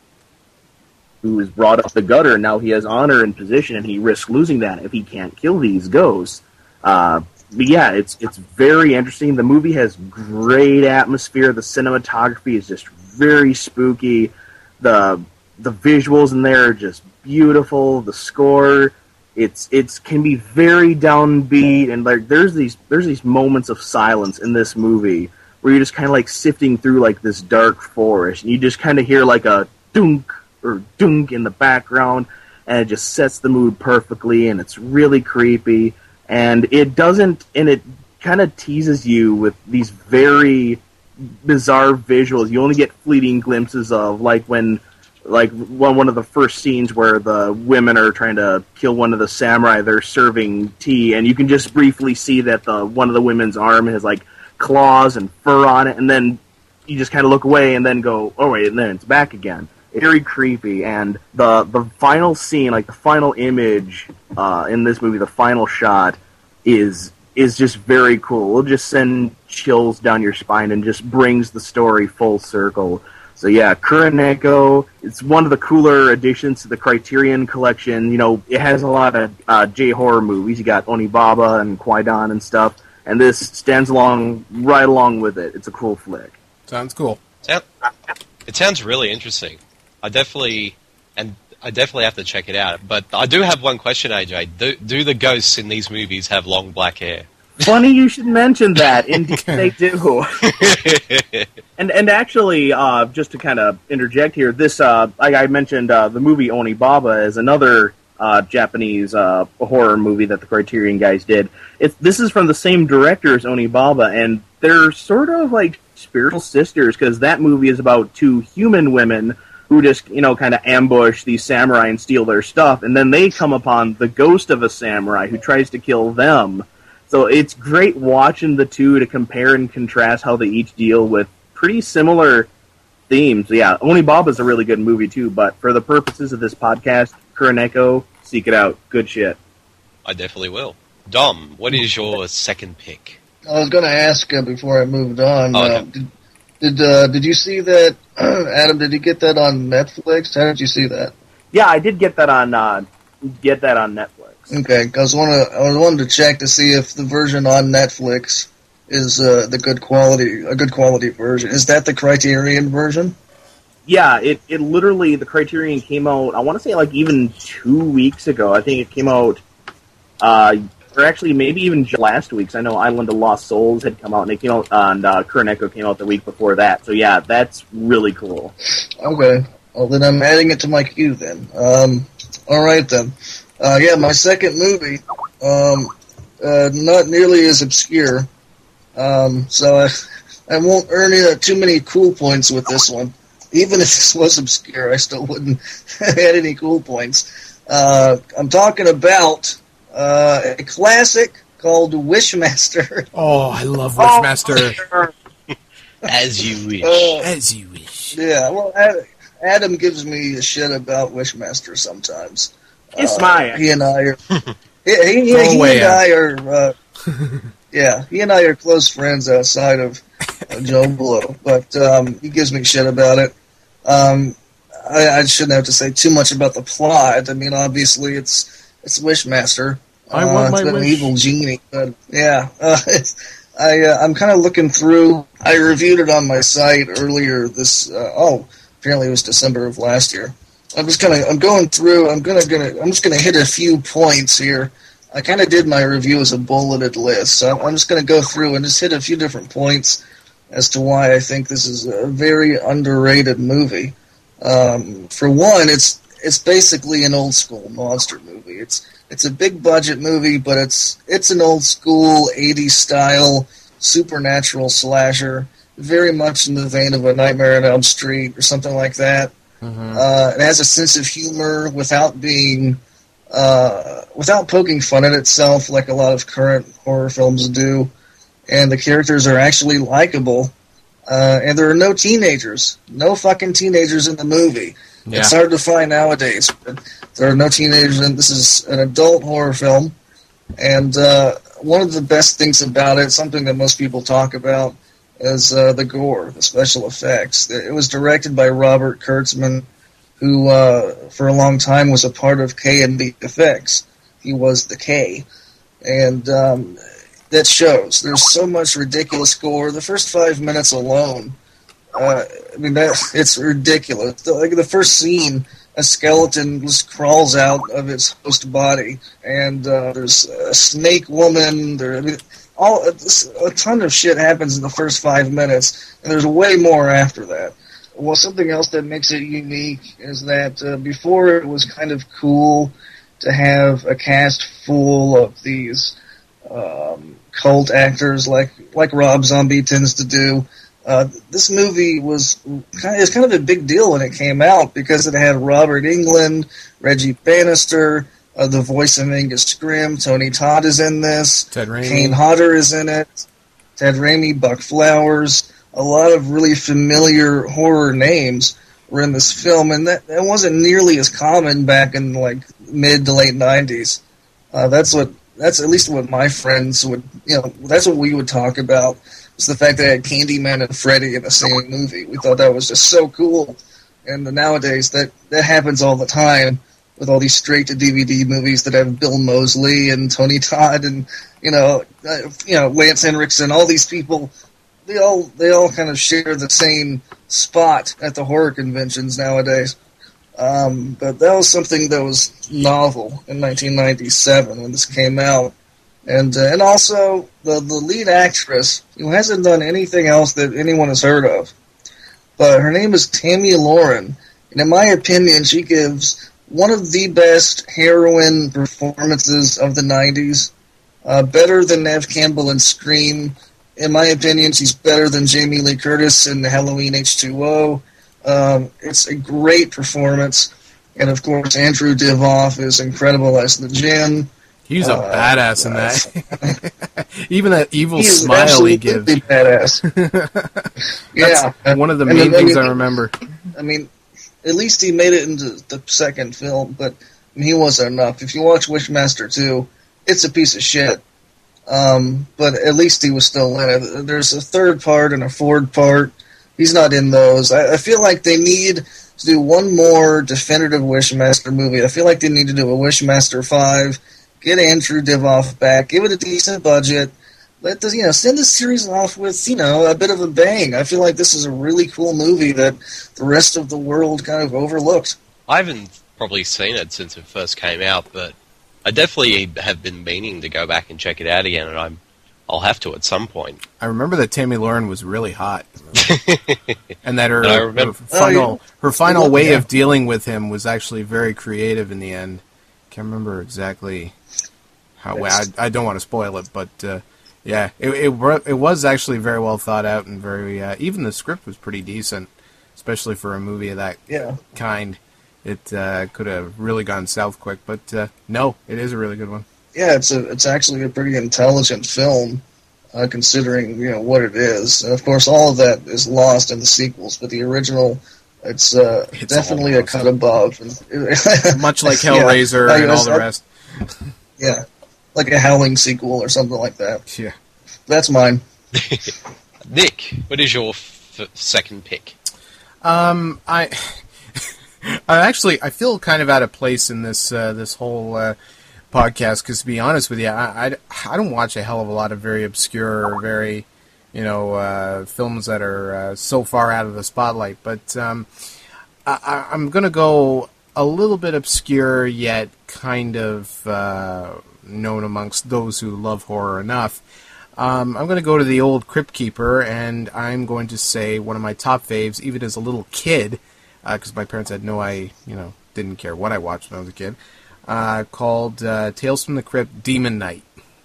who was brought up the gutter, and now he has honor and position, and he risks losing that if he can't kill these ghosts. Uh, but yeah, it's it's very interesting. The movie has great atmosphere. The cinematography is just very spooky. The the visuals in there are just beautiful. The score, It's it's can be very downbeat, and like there's these there's these moments of silence in this movie where you're just kind of like sifting through like this dark forest, and you just kind of hear like a dunk or dunk in the background, and it just sets the mood perfectly, and it's really creepy, and it doesn't and it kind of teases you with these very bizarre visuals. You only get fleeting glimpses of, like when. Like one one of the first scenes where the women are trying to kill one of the samurai, they're serving tea, and you can just briefly see that the one of the women's arm has like claws and fur on it, and then you just kind of look away and then go, oh wait, and then it's back again. It's very creepy, and the the final scene, like the final image uh, in this movie, the final shot is is just very cool. It'll just send chills down your spine and just brings the story full circle. So yeah, Kuroneko, it's one of the cooler additions to the Criterion Collection. You know, it has a lot of uh, J-horror movies. You got Onibaba and Kwaidan and stuff, and this stands along right along with it. It's a cool flick. Sounds cool. It sounds really interesting. I definitely, and I definitely have to check it out. But I do have one question, A J. Do, do the ghosts in these movies have long black hair? Funny you should mention that. Indeed, they do. and and actually, uh, just to kind of interject here, this uh, like I mentioned, uh, the movie Onibaba is another uh, Japanese uh, horror movie that the Criterion guys did. It's this is from the same director as Onibaba, and they're sort of like spiritual sisters, because that movie is about two human women who just, you know, kind of ambush these samurai and steal their stuff, and then they come upon the ghost of a samurai who tries to kill them. So it's great watching the two to compare and contrast how they each deal with pretty similar themes. Yeah, Onibaba is a really good movie too, but for the purposes of this podcast, Kuroneko, seek it out. Good shit. I definitely will. Dom, what is your second pick? I was going to ask uh, before I moved on. Oh, okay. uh, did did, uh, did you see that, Adam? Did you get that on Netflix? How did you see that? Yeah, I did get that on uh, get that on Netflix. Okay, because I wanted I wanted to check to see if the version on Netflix is uh, the good quality a good quality version. Is that the Criterion version? Yeah, it, it literally, the Criterion came out, I want to say like even two weeks ago. I think it came out, uh, or actually maybe even last week. 'Cause I know Island of Lost Souls had come out, and it came out, and uh, Current Echo came out the week before that. So yeah, that's really cool. Okay, well then I'm adding it to my queue then. Um, all right then. Uh, yeah, my second movie, um, uh, not nearly as obscure, um, so I, I won't earn uh, too many cool points with this one. Even if this was obscure, I still wouldn't have had any cool points. Uh, I'm talking about uh, a classic called Wishmaster. Oh, I love Wishmaster. As you wish. Uh, As you wish. yeah, well, Ad- Adam gives me a shit about Wishmaster sometimes. It's Uh, my He and I are. he he, he, Go he away, and I are. Uh, yeah, he and I are close friends outside of uh, Joe Blow, but um, he gives me shit about it. Um, I, I shouldn't have to say too much about the plot. I mean, obviously, it's it's Wishmaster. I want uh, my it's got an wish. evil genie, but yeah, uh, it's, I uh, I'm kind of looking through. I reviewed it on my site earlier. This uh, oh, apparently it was December of last year. I'm just gonna I'm going through. I'm gonna gonna I'm just gonna hit a few points here. I kind of did my review as a bulleted list, so I'm just going to go through and just hit a few different points as to why I think this is a very underrated movie. Um, for one, it's it's basically an old school monster movie. It's it's a big budget movie, but it's it's an old school eighties style supernatural slasher, very much in the vein of A Nightmare on Elm Street or something like that. Mm-hmm. Uh, it has a sense of humor without being uh, without poking fun at itself like a lot of current horror films do, and the characters are actually likable. Uh, and there are no teenagers, no fucking teenagers in the movie. Yeah. It's hard to find nowadays, but there are no teenagers, and this is an adult horror film. And uh, one of the best things about it, something that most people talk about, is uh, the gore, the special effects. It was directed by Robert Kurtzman, who uh, for a long time was a part of K and D Effects. He was the K. And um, that shows. There's so much ridiculous gore. The first five minutes alone, uh, I mean, that, it's ridiculous. The, like the first scene, a skeleton just crawls out of its host body, and uh, there's a snake woman. There, I mean, all a ton of shit happens in the first five minutes, and there's way more after that. Well, something else that makes it unique is that uh, before it was kind of cool to have a cast full of these um, cult actors like like Rob Zombie tends to do. Uh, this movie was kind of, it was kind of a big deal when it came out because it had Robert Englund, Reggie Bannister, uh, the voice of Angus Scrimm, Tony Todd is in this, Ted Raimi. Kane Hodder is in it, Ted Raimi, Buck Flowers. A lot of really familiar horror names were in this film, and that, that wasn't nearly as common back in like mid to late nineties. Uh, that's what that's at least what my friends would, you know, that's what we would talk about. Was the fact that I had Candyman and Freddy in the same movie. We thought that was just so cool. And nowadays, that, that happens all the time with all these straight-to-D V D movies that have Bill Moseley and Tony Todd and, you know, uh, you know Lance Henriksen, all these people. They all they all kind of share the same spot at the horror conventions nowadays. Um, but that was something that was novel in nineteen ninety-seven when this came out. And uh, and also, the, the lead actress, who hasn't done anything else that anyone has heard of, but her name is Tammy Lauren, and in my opinion, she gives one of the best heroine performances of the nineties, uh, better than Neve Campbell in Scream. In my opinion, she's better than Jamie Lee Curtis in Halloween H two O. Um, it's a great performance, and of course, Andrew Divoff is incredible as the Djinn. He's a Uh, badass in that. Even that evil He is smile he absolutely gives. badass. Yeah, That's one of the And main then, I things mean, I remember. I mean, at least he made it into the second film, but he wasn't enough. If you watch Wishmaster two, it's a piece of shit. Um, but at least he was still in it. There's a third part and a fourth part. He's not in those. I, I feel like they need to do one more definitive Wishmaster movie. I feel like they need to do a Wishmaster five, get Andrew Divoff back, give it a decent budget, let the, you know, send the series off with, you know, a bit of a bang. I feel like this is a really cool movie that the rest of the world kind of overlooked. I haven't probably seen it since it first came out, but I definitely have been meaning to go back and check it out again, and I'm I'll have to at some point. I remember that Tammy Lauren was really hot, and that her, And I her remember- final Oh, yeah. her final way Yeah. of dealing with him was actually very creative in the end. Can't remember exactly how. Well, I, I don't want to spoil it, but uh, yeah, it, it were- it was actually very well thought out and very. Uh, even the script was pretty decent, especially for a movie of that Yeah. kind. It uh, could have really gone south quick, but uh, no, it is a really good one. Yeah, it's a it's actually a pretty intelligent film, uh, considering, you know, what it is. And of course, all of that is lost in the sequels, but the original, it's, uh, It's definitely all a lost. cut above. And Much like Hellraiser Yeah. and all the Uh, rest. Yeah, like a Howling sequel or something like that. Yeah. That's mine. Nick, what is your f- second pick? Um, I, I actually I feel kind of out of place in this uh, this whole uh, podcast because, to be honest with you, I, I, I don't watch a hell of a lot of very obscure or very, you know, uh, films that are uh, so far out of the spotlight. But um, I, I- I'm going to go a little bit obscure yet kind of uh, known amongst those who love horror enough. Um, I'm going to go to the old Crypt Keeper, and I'm going to say one of my top faves, even as a little kid, because my parents had no, I, you know, didn't care what I watched when I was a kid, uh, called uh, Tales from the Crypt Demon Knight.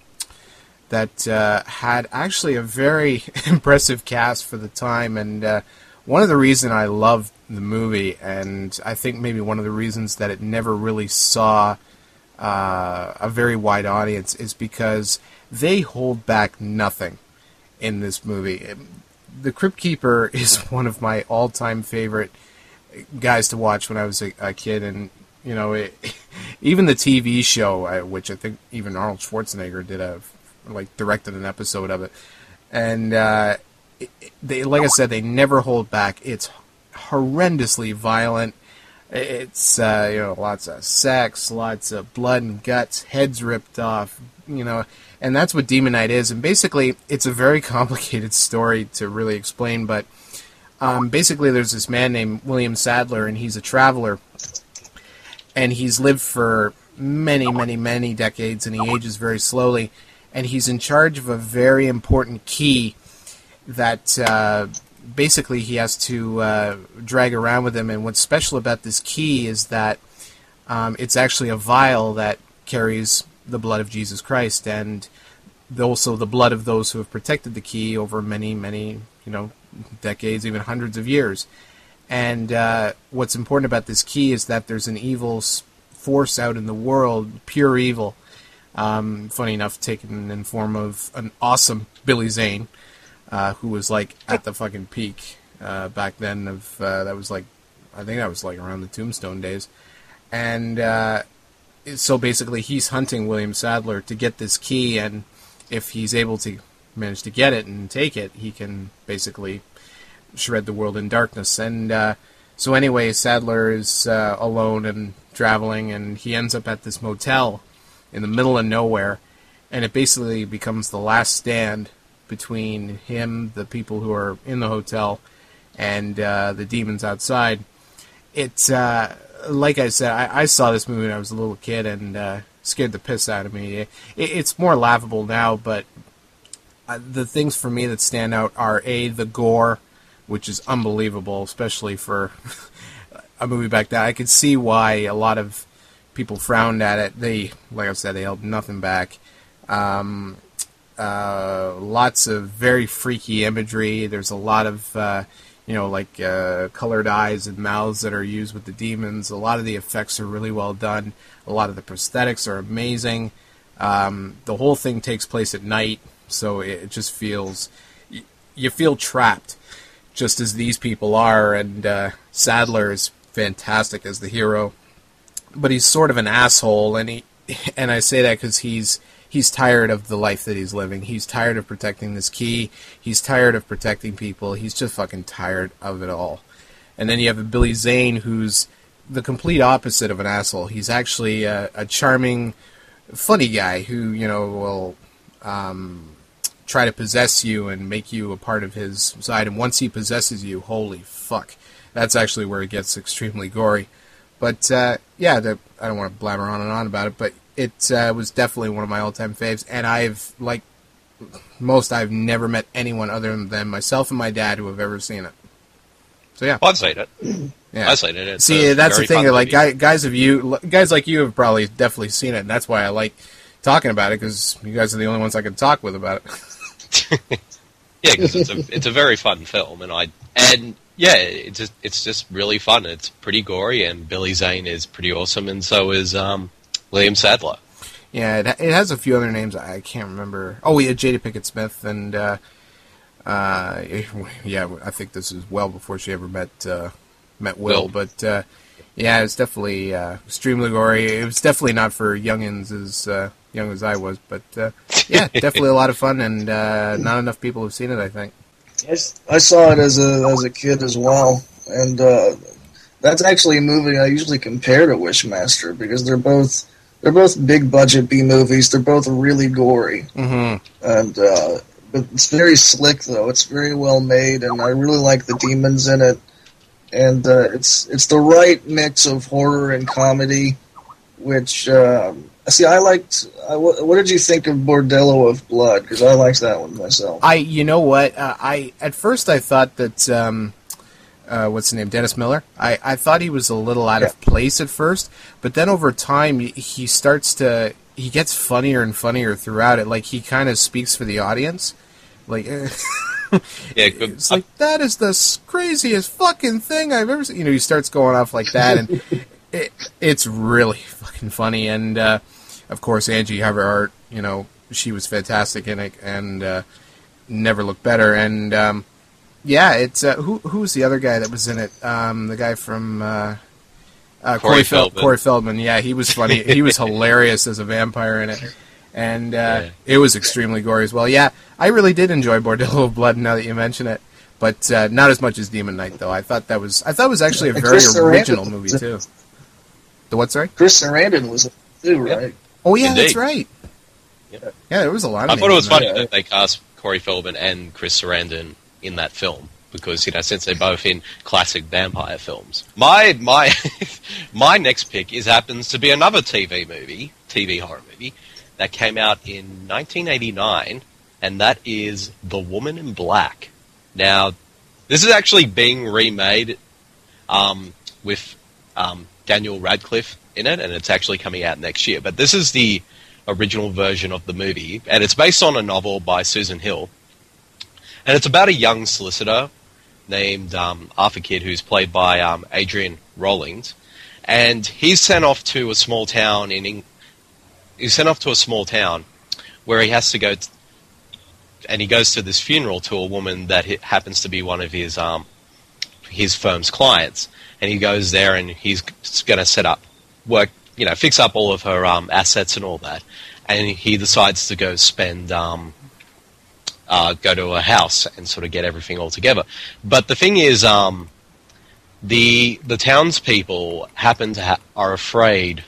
That uh, had actually a very impressive cast for the time, and uh, one of the reasons I loved the movie, and I think maybe one of the reasons that it never really saw uh, a very wide audience, is because they hold back nothing in this movie. The Crypt Keeper is one of my all-time favorite guys to watch when I was a, a kid, and you know, it, even the T V show, uh, which I think even Arnold Schwarzenegger did a like directed an episode of it, and uh, it, they, like I said, they never hold back. It's horrendously violent. It's uh, you know, lots of sex, lots of blood and guts, heads ripped off, you know, and that's what Demon Knight is. And basically, it's a very complicated story to really explain, but um, basically, there's this man named William Sadler, and he's a traveler, and he's lived for many, many, many decades, and he ages very slowly, and he's in charge of a very important key that uh, basically he has to uh, drag around with him. And what's special about this key is that um, it's actually a vial that carries the blood of Jesus Christ, and also the blood of those who have protected the key over many, many, you know, decades, even hundreds of years. And uh, what's important about this key is that there's an evil s- force out in the world, pure evil, um, funny enough, taken in form of an awesome Billy Zane, uh, who was like at the fucking peak uh, back then. Of uh, that was like, I think that was like around the Tombstone days, and uh, so basically he's hunting William Sadler to get this key, and if he's able to manage to get it and take it, he can basically shred the world in darkness. And uh, so anyway, Sadler is uh, alone and traveling, and he ends up at this motel in the middle of nowhere, and it basically becomes the last stand between him, the people who are in the hotel, and uh, the demons outside. It's, uh, like I said, I, I saw this movie when I was a little kid, and uh, scared the piss out of me. It, it's more laughable now, but uh, the things for me that stand out are, A, the gore, which is unbelievable, especially for a movie back then. I could see why a lot of people frowned at it. They, like I said, they held nothing back. Um, uh, lots of very freaky imagery. There's a lot of, uh, you know, like uh, colored eyes and mouths that are used with the demons. A lot of the effects are really well done. A lot of the prosthetics are amazing. Um, the whole thing takes place at night, so it just feels, you feel trapped, just as these people are, and uh, Sadler is fantastic as the hero. but he's sort of an asshole, and he and I say that because he's he's tired of the life that he's living. He's tired of protecting this key. He's tired of protecting people. He's just fucking tired of it all. And then you have Billy Zane, who's the complete opposite of an asshole. He's actually a, a charming, funny guy who, you know, will um, try to possess you and make you a part of his side. And once he possesses you, holy fuck, that's actually where it gets extremely gory. But, uh, yeah, the, I don't want to blabber on and on about it, but it uh, was definitely one of my all-time faves. And I've, like most, I've never met anyone other than myself and my dad who have ever seen it. So, yeah. Well, I've seen it. Yeah. I've seen it. It's See, that's the thing. Like, movie. guy, guys of you, guys like you have probably definitely seen it, and that's why I like talking about it, because you guys are the only ones I can talk with about it. Yeah, because it's a it's a very fun film, and I and yeah, it's just it's just really fun. It's pretty gory, and Billy Zane is pretty awesome, and so is um, William Sadler. Yeah, it, it has a few other names I can't remember. Oh, yeah, Jada Pinkett Smith, and uh, uh, yeah, I think this is well before she ever met uh, met Will, Will. but uh, yeah, it's definitely uh, extremely gory. It was definitely not for youngins as uh, young as I was, but uh, yeah, definitely a lot of fun, and uh, not enough people have seen it, I think. Yes, I saw it as a as a kid as well, and uh, that's actually a movie I usually compare to Wishmaster, because they're both they're both big budget B movies. They're both really gory, Mm-hmm. and uh, but it's very slick though. It's very well made, and I really like the demons in it. And uh, it's it's the right mix of horror and comedy, which um, see I liked. I, what did you think of Bordello of Blood? Because I liked that one myself. I, you know what? Uh, I at first I thought that um, uh, what's his name, Dennis Miller. I, I thought he was a little out Yeah. of place at first, but then over time he- he starts to he gets funnier and funnier throughout it. Like he kind of speaks for the audience. Like Yeah, good. it's like that is the s- craziest fucking thing I've ever seen. You know, he starts going off like that, and it, it's really fucking funny. And uh, of course, Angie Haverhart, you know, she was fantastic in it, and uh, never looked better. And um, yeah, it's uh, who who's the other guy that was in it? Um, the guy from uh, uh, Corey Corey, Fel- Feldman. Corey Feldman. Yeah, he was funny. He was hilarious as a vampire in it. And uh, Yeah. it was extremely gory as well. Yeah, I really did enjoy Bordello of Blood. Now that you mention it, but uh, not as much as Demon Knight, though. I thought that was I thought it was actually a And very Chris Sarandon original was movie in- too. The what? Sorry. Chris Sarandon was in it too, right? Oh yeah, that's Indeed. right. Yep. Yeah, there was a lot. Of I thought it was names in funny Yeah. that they cast Corey Feldman and Chris Sarandon in that film, because, you know, since they're both in classic vampire films. My my my next pick is happens to be another T V movie, T V horror movie, that came out in nineteen eighty-nine, and that is The Woman in Black. Now, this is actually being remade um, with um, Daniel Radcliffe in it, and it's actually coming out next year. But this is the original version of the movie, and it's based on a novel by Susan Hill. And it's about a young solicitor named um, Arthur Kidd, who's played by um, Adrian Rawlings, and he's sent off to a small town in England. He's sent off to a small town where he has to go, t- and he goes to this funeral to a woman that hi- happens to be one of his um, his firm's clients, and he goes there and he's going to set up work, you know, fix up all of her um, assets and all that, and he decides to go spend. Um, Uh, go to a house and sort of get everything all together. But the thing is, um, the the townspeople happen to ha- are afraid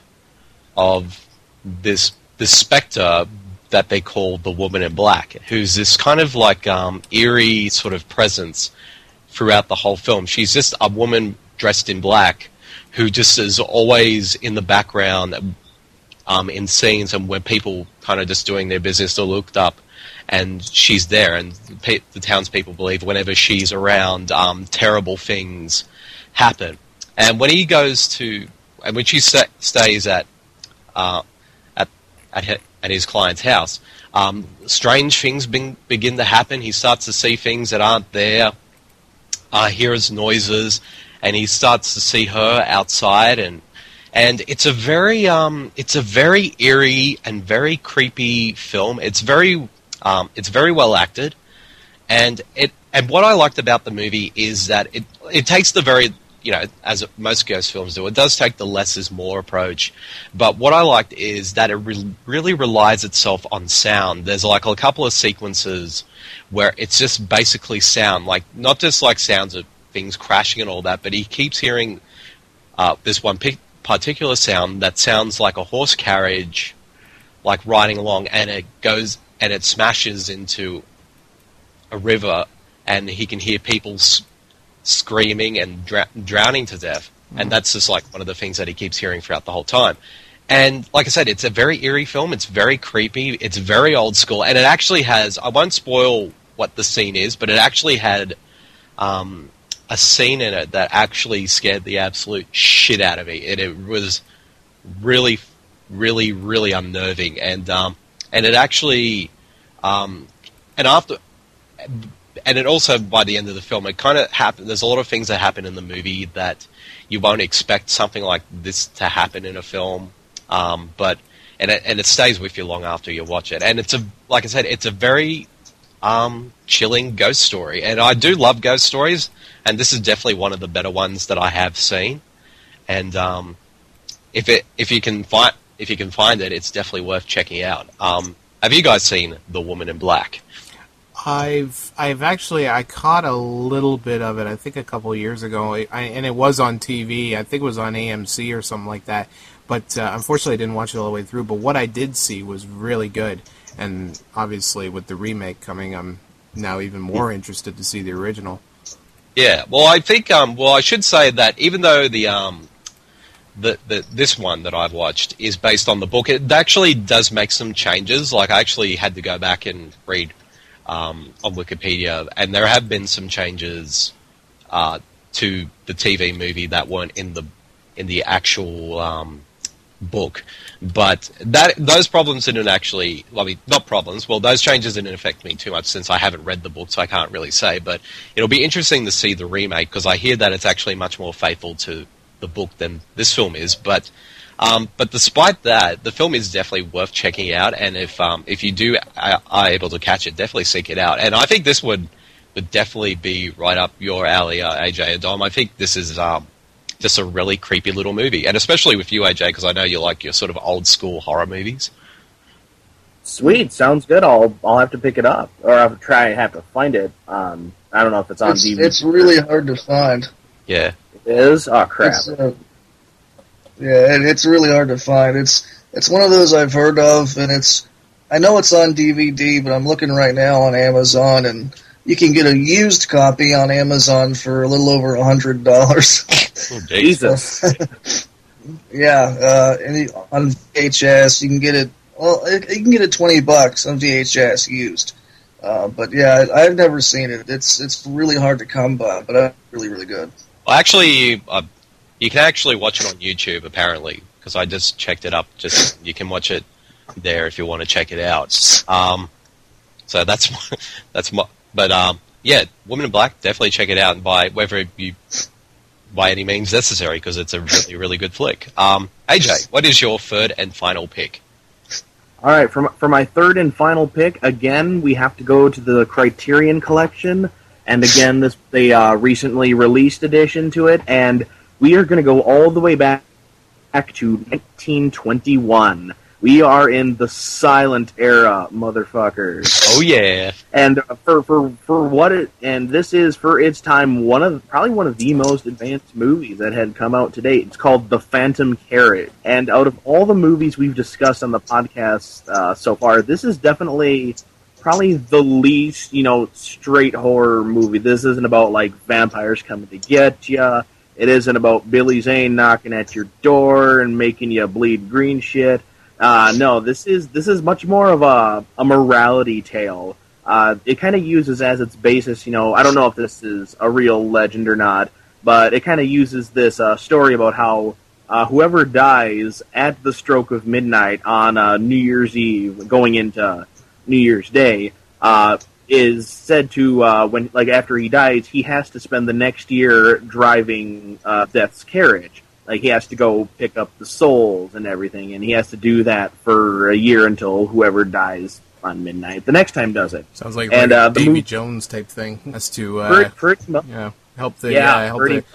of this this spectre that they call the Woman in Black, who's this kind of like um, eerie sort of presence throughout the whole film. She's just a woman dressed in black who just is always in the background um, in scenes and when people kind of just doing their business are looked up. And she's there, and the, pe- the townspeople believe whenever she's around, um, terrible things happen. And when he goes to, and when she sta- stays at, uh, at at hi- at his client's house, um, strange things be- begin to happen. He starts to see things that aren't there, uh, hears noises, and he starts to see her outside, and and it's a very um, it's a very eerie and very creepy film. It's very Um, it's very well acted, and it and what I liked about the movie is that it it takes the very you know, as most ghost films do, it does take the less is more approach. But what I liked is that it re- really relies itself on sound. There's like a couple of sequences where it's just basically sound, like not just like sounds of things crashing and all that, but he keeps hearing uh, this one p- particular sound that sounds like a horse carriage, like riding along, and it goes and it smashes into a river, and he can hear people s- screaming and dr- drowning to death. Mm. And that's just like one of the things that he keeps hearing throughout the whole time. And like I said, it's a very eerie film. It's very creepy. It's very old school. And it actually has, I won't spoil what the scene is, but it actually had um, a scene in it that actually scared the absolute shit out of me. And it was really, really, really unnerving. And um, and it actually, um, and after, and it also, by the end of the film, it kind of happened. There's a lot of things that happen in the movie that you won't expect something like this to happen in a film. Um, but and it, and it stays with you long after you watch it. And it's a, like I said, it's a very um, chilling ghost story. And I do love ghost stories, and this is definitely one of the better ones that I have seen. And um, if it if you can find if you can find it, it's definitely worth checking out. Um, have you guys seen The Woman in Black? I've I've actually I caught a little bit of it. I think a couple of years ago, I, and it was on T V. I think it was on A M C or something like that. But uh, unfortunately, I didn't watch it all the way through. But what I did see was really good, and obviously with the remake coming, I'm now even more interested to see the original. Yeah, well, I think um, well, I should say that even though the um, the, the this one that I've watched is based on the book, it actually does make some changes. Like I actually had to go back and read. Um, on Wikipedia, and there have been some changes uh, to the T V movie that weren't in the in the actual um, book. But that those problems didn't actually, well, I mean, not problems. Well, those changes didn't affect me too much since I haven't read the book, so I can't really say. But it'll be interesting to see the remake because I hear that it's actually much more faithful to the book than this film is. But Um, but despite that, the film is definitely worth checking out, and if um, if you do are, are able to catch it, definitely seek it out. And I think this would would definitely be right up your alley, uh, A J and Dom. I think this is um, just a really creepy little movie, and especially with you, A J, because I know you like your sort of old school horror movies. Sweet, sounds good. I'll I'll have to pick it up, or I'll try have to find it. Um, I don't know if it's on it's, D V D. It's really hard to find. Yeah, it is. Oh crap. It's, uh, Yeah, it, it's really hard to find. It's it's one of those I've heard of, and it's I know it's on D V D, but I'm looking right now on Amazon, and you can get a used copy on Amazon for a little over a hundred dollars. Oh, Jesus. Yeah, uh, and on V H S you can get it. Well, you can get it twenty bucks on V H S used. Uh, but yeah, I've never seen it. It's it's really hard to come by, but it's really really good. well, actually. Uh, You can actually watch it on YouTube, apparently, because I just checked it up. Just you can watch it there if you want to check it out. Um, so that's that's my. But um, yeah, Woman in Black, definitely check it out and buy whether you by any means necessary because it's a really really good flick. Um, A J, what is your third and final pick? All right, for my, for my third and final pick, again we have to go to the Criterion Collection, and again this the uh, recently released edition to it, and we are going to go all the way back, back to nineteen twenty-one. We are in the silent era, motherfuckers. Oh yeah! And for for for what it and this is for its time one of probably one of the most advanced movies that had come out to date. It's called The Phantom Carriage. And out of all the movies we've discussed on the podcast uh, so far, this is definitely probably the least you know straight horror movie. This isn't about like vampires coming to get ya. It isn't about Billy Zane knocking at your door and making you bleed green shit. Uh, no, this is this is much more of a, a morality tale. Uh, it kind of uses as its basis, you know, I don't know if this is a real legend or not, but it kind of uses this uh, story about how uh, whoever dies at the stroke of midnight on uh, New Year's Eve, going into New Year's Day, uh, is said to, uh, when like after he dies, he has to spend the next year driving uh, Death's carriage. Like, he has to go pick up the souls and everything, and he has to do that for a year until whoever dies on midnight the next time does it. Sounds like and, a uh, Davy movie, Jones type thing. That's to uh, pretty, pretty much. yeah, help the yeah, uh, help pretty the, much.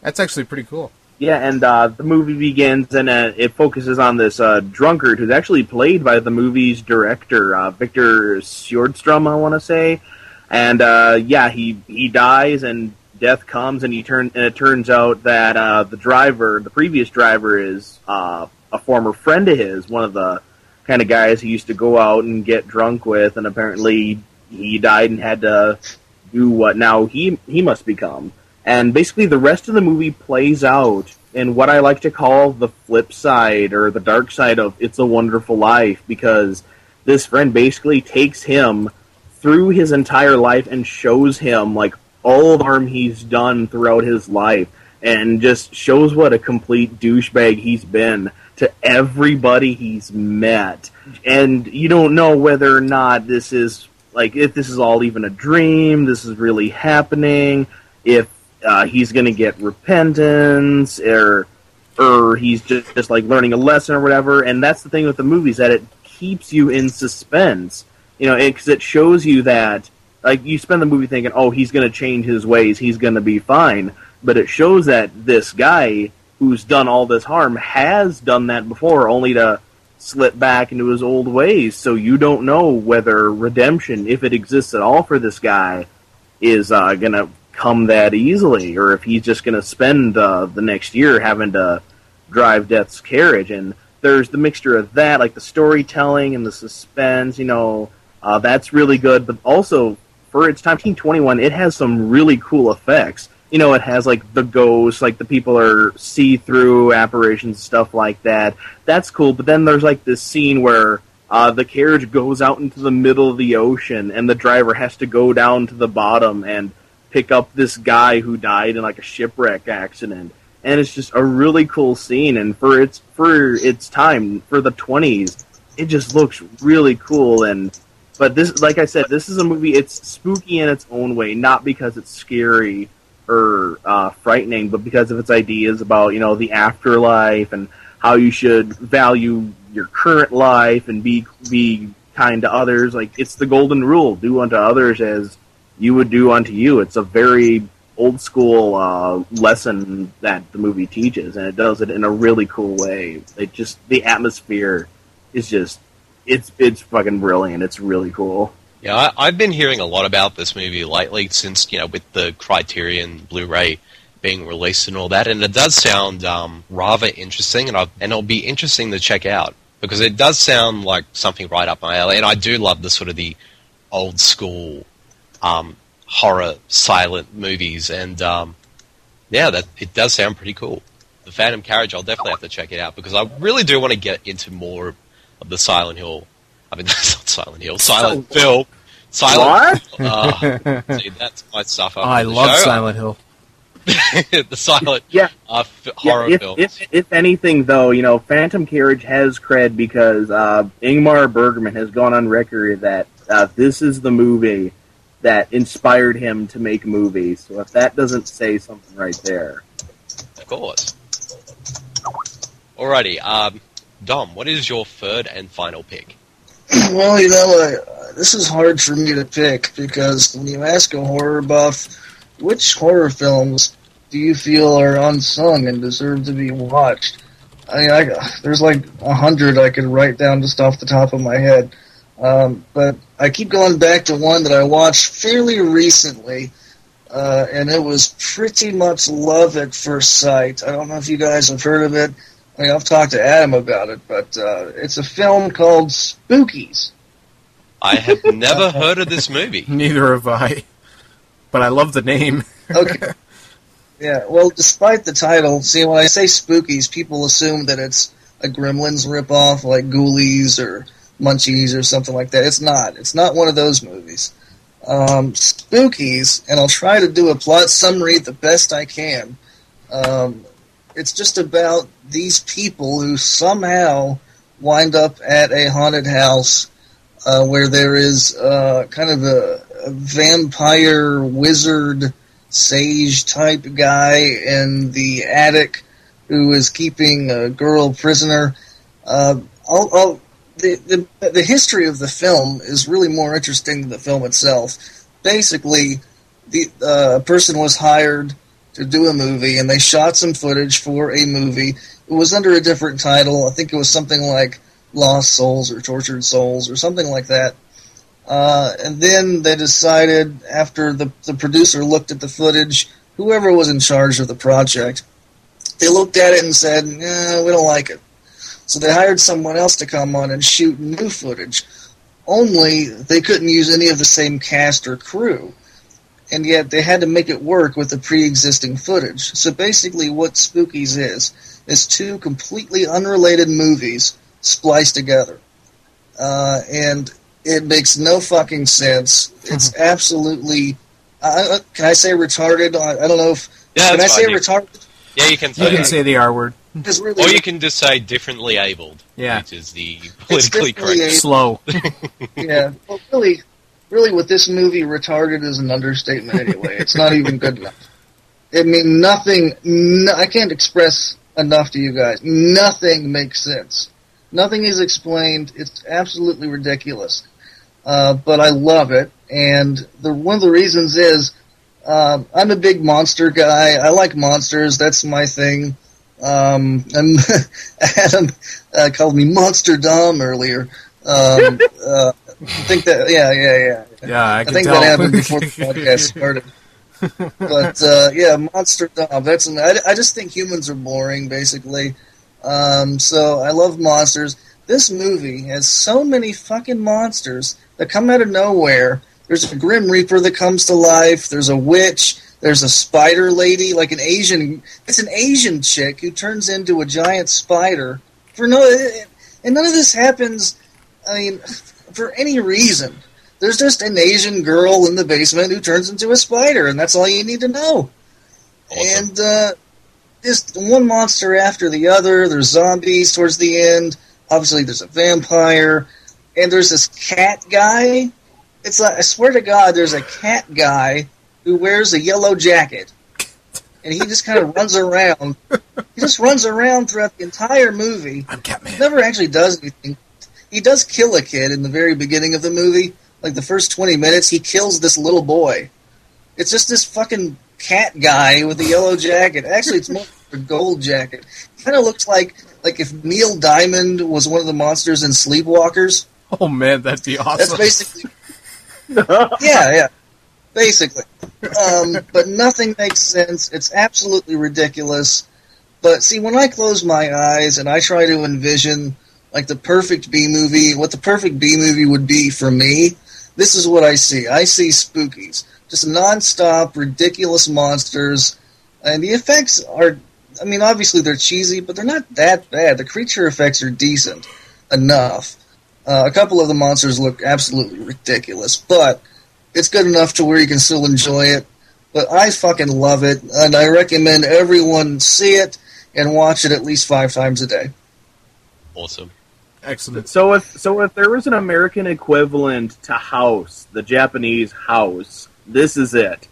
That's actually pretty cool. Yeah, and uh, the movie begins, and uh, it focuses on this uh, drunkard who's actually played by the movie's director, uh, Victor Sjordstrom, I want to say. And uh, yeah, he he dies, and death comes, and he turn and it turns out that uh, the driver, the previous driver, is uh, a former friend of his, one of the kind of guys he used to go out and get drunk with, and apparently he died and had to do what now he he must become. And basically the rest of the movie plays out in what I like to call the flip side or the dark side of It's a Wonderful Life, because this friend basically takes him through his entire life and shows him like all the harm he's done throughout his life, and just shows what a complete douchebag he's been to everybody he's met. And you don't know whether or not this is, like, if this is all even a dream, this is really happening, if uh, he's going to get repentance, or or he's just, just, like, learning a lesson or whatever. And that's the thing with the movies, that it keeps you in suspense. You know, because it, it shows you that, like, you spend the movie thinking, oh, he's going to change his ways, he's going to be fine. But it shows that this guy who's done all this harm has done that before, only to slip back into his old ways. So you don't know whether redemption, if it exists at all for this guy, is uh, going to come that easily, or if he's just going to spend uh, the next year having to drive death's carriage. And there's the mixture of that, like the storytelling and the suspense, you know, uh, that's really good. But also, for its time, nineteen twenty-one, it has some really cool effects. You know, it has, like, the ghosts, like, the people are see-through apparitions, stuff like that. That's cool, but then there's, like, this scene where uh, the carriage goes out into the middle of the ocean, and the driver has to go down to the bottom and pick up this guy who died in, like, a shipwreck accident. And it's just a really cool scene, and for its for its time, for the twenties, it just looks really cool. And but this, like I said, this is a movie, it's spooky in its own way, not because it's scary or uh, frightening, but because of its ideas about, you know, the afterlife and how you should value your current life and be be kind to others. Like, it's the golden rule: do unto others as you would do unto you. It's a very old school uh, lesson that the movie teaches, and it does it in a really cool way. It just, the atmosphere is just, it's it's fucking brilliant. It's really cool. Yeah, I, I've been hearing a lot about this movie lately since, you know, with the Criterion Blu-ray being released and all that, and it does sound um, rather interesting, and, I've, and it'll be interesting to check out, because it does sound like something right up my alley, and I do love the sort of the old school um, horror silent movies, and um, yeah, that it does sound pretty cool. The Phantom Carriage, I'll definitely have to check it out, because I really do want to get into more of the Silent Hill. I mean, that's not Silent Hill. Silent So, Hill. Silent what? Uh, see, that's my stuff. Oh, I love show. Silent Hill. The silent Yeah. uh, f- Yeah, horror if, films. if, if anything, though, you know, Phantom Carriage has cred because uh, Ingmar Bergman has gone on record that uh, this is the movie that inspired him to make movies. So if that doesn't say something right there. Of course. Alrighty, um, Dom, what is your third and final pick? Well, you know, uh, this is hard for me to pick, because when you ask a horror buff, which horror films do you feel are unsung and deserve to be watched? I mean, I, there's like a hundred I could write down just off the top of my head. Um, but I keep going back to one that I watched fairly recently, uh, and it was pretty much love at first sight. I don't know if you guys have heard of it. I mean, I've talked to Adam about it, but uh, it's a film called Spookies. I have never heard of this movie. Neither have I. But I love the name. Okay. Yeah, well, despite the title, see, when I say Spookies, people assume that it's a Gremlins ripoff, like Ghoulies or Munchies or something like that. It's not. It's not one of those movies. Um, Spookies, and I'll try to do a plot summary the best I can. Um, it's just about these people who somehow wind up at a haunted house uh, where there is uh, kind of a, a vampire wizard sage type guy in the attic who is keeping a girl prisoner. Uh, I'll, I'll, the, the the history of the film is really more interesting than the film itself. Basically, the uh, person was hired to do a movie, and they shot some footage for a movie. It was under a different title. I think it was something like Lost Souls or Tortured Souls or something like that. Uh, and then they decided, after the, the producer looked at the footage, whoever was in charge of the project, they looked at it and said, nah, we don't like it. So they hired someone else to come on and shoot new footage. Only they couldn't use any of the same cast or crew. And yet they had to make it work with the pre-existing footage. So basically what Spookies is, is two completely unrelated movies spliced together. Uh, and it makes no fucking sense. It's absolutely... Uh, can I say retarded? I, I don't know if... Yeah, can I say fine. retarded? Yeah, you can say You can that. say the R word. Really, Or you can just say differently abled, Yeah. which is the politically differently correct. abled. Slow. yeah. Well, really, really, with this movie, retarded is an understatement anyway. It's not even good enough. I mean, nothing... No, I can't express enough to you guys. Nothing makes sense. Nothing is explained. It's absolutely ridiculous. Uh, but I love it, and the, one of the reasons is uh, I'm a big monster guy. I like monsters. That's my thing. Um, and Adam uh, called me Monster Dom earlier. Um, uh, I think that, yeah, yeah, yeah. Yeah, I I can think tell. that happened before the podcast started. But, uh, yeah, Monster Dom. That's an, I, I just think humans are boring, basically. Um, so I love monsters. This movie has so many fucking monsters that come out of nowhere. There's a Grim Reaper that comes to life. There's a witch. There's a spider lady, like an Asian... It's an Asian chick who turns into a giant spider. For no... And none of this happens, I mean, for any reason. There's just an Asian girl in the basement who turns into a spider, and that's all you need to know. Awesome. And, uh... just one monster after the other. There's zombies towards the end. Obviously, there's a vampire. And there's this cat guy. It's like, I swear to God, there's a cat guy who wears a yellow jacket. And he just kind of runs around. He just runs around throughout the entire movie. I'm Catman. Never actually does anything. He does kill a kid in the very beginning of the movie. Like the first twenty minutes, he kills this little boy. It's just this fucking cat guy with a yellow jacket. Actually, it's more of a gold jacket. Kind of looks like like if Neil Diamond was one of the monsters in Sleepwalkers. Oh man, that'd be awesome. That's basically... yeah, yeah. Basically. Um, but nothing makes sense. It's absolutely ridiculous. But see, when I close my eyes and I try to envision like the perfect B-movie, what the perfect B-movie would be for me, this is what I see. I see Spookies. Just non-stop, ridiculous monsters. And the effects are, I mean, obviously they're cheesy, but they're not that bad. The creature effects are decent enough. Uh, a couple of the monsters look absolutely ridiculous, but it's good enough to where you can still enjoy it. But I fucking love it, and I recommend everyone see it and watch it at least five times a day. Awesome. Excellent. So if so, if there was an American equivalent to House, the Japanese House, this is it.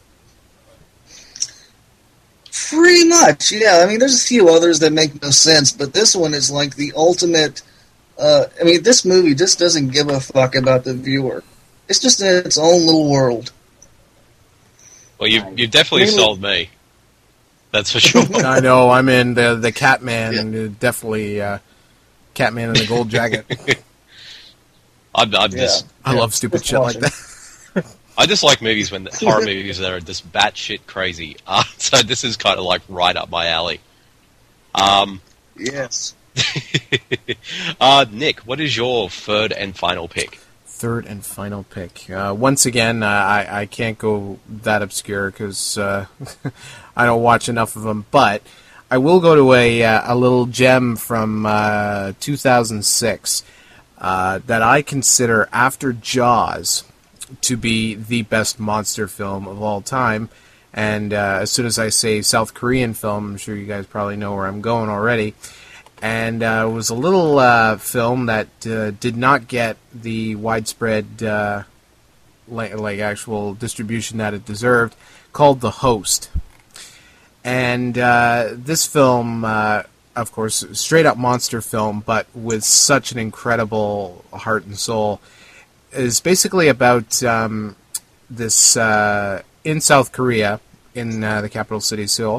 Pretty much, yeah. I mean, there's a few others that make no sense, but this one is like the ultimate... Uh, I mean, this movie just doesn't give a fuck about the viewer. It's just in its own little world. Well, you you definitely Mainly- sold me. That's for sure. I know. I'm in the the Catman. Yeah. uh, Definitely uh, Catman in the gold jacket. I'm, I'm Yeah. just I Yeah, love stupid worth shit like watching. that. I just like movies when horror movies that are just batshit crazy. Uh, so this is kind of like right up my alley. Um, Yes. uh, Nick, what is your third and final pick? Third and final pick. Uh, once again, uh, I, I can't go that obscure because uh, I don't watch enough of them, but I will go to a, uh, a little gem from uh, two thousand six uh, that I consider, after Jaws, to be the best monster film of all time. And uh, as soon as I say South Korean film, I'm sure you guys probably know where I'm going already. And uh, it was a little uh, film that uh, did not get the widespread, uh, like, like actual distribution that it deserved, called The Host. And uh, this film, uh, of course, straight up monster film, but with such an incredible heart and soul, is basically about um, this uh, in South Korea. in uh, the capital city, Seoul.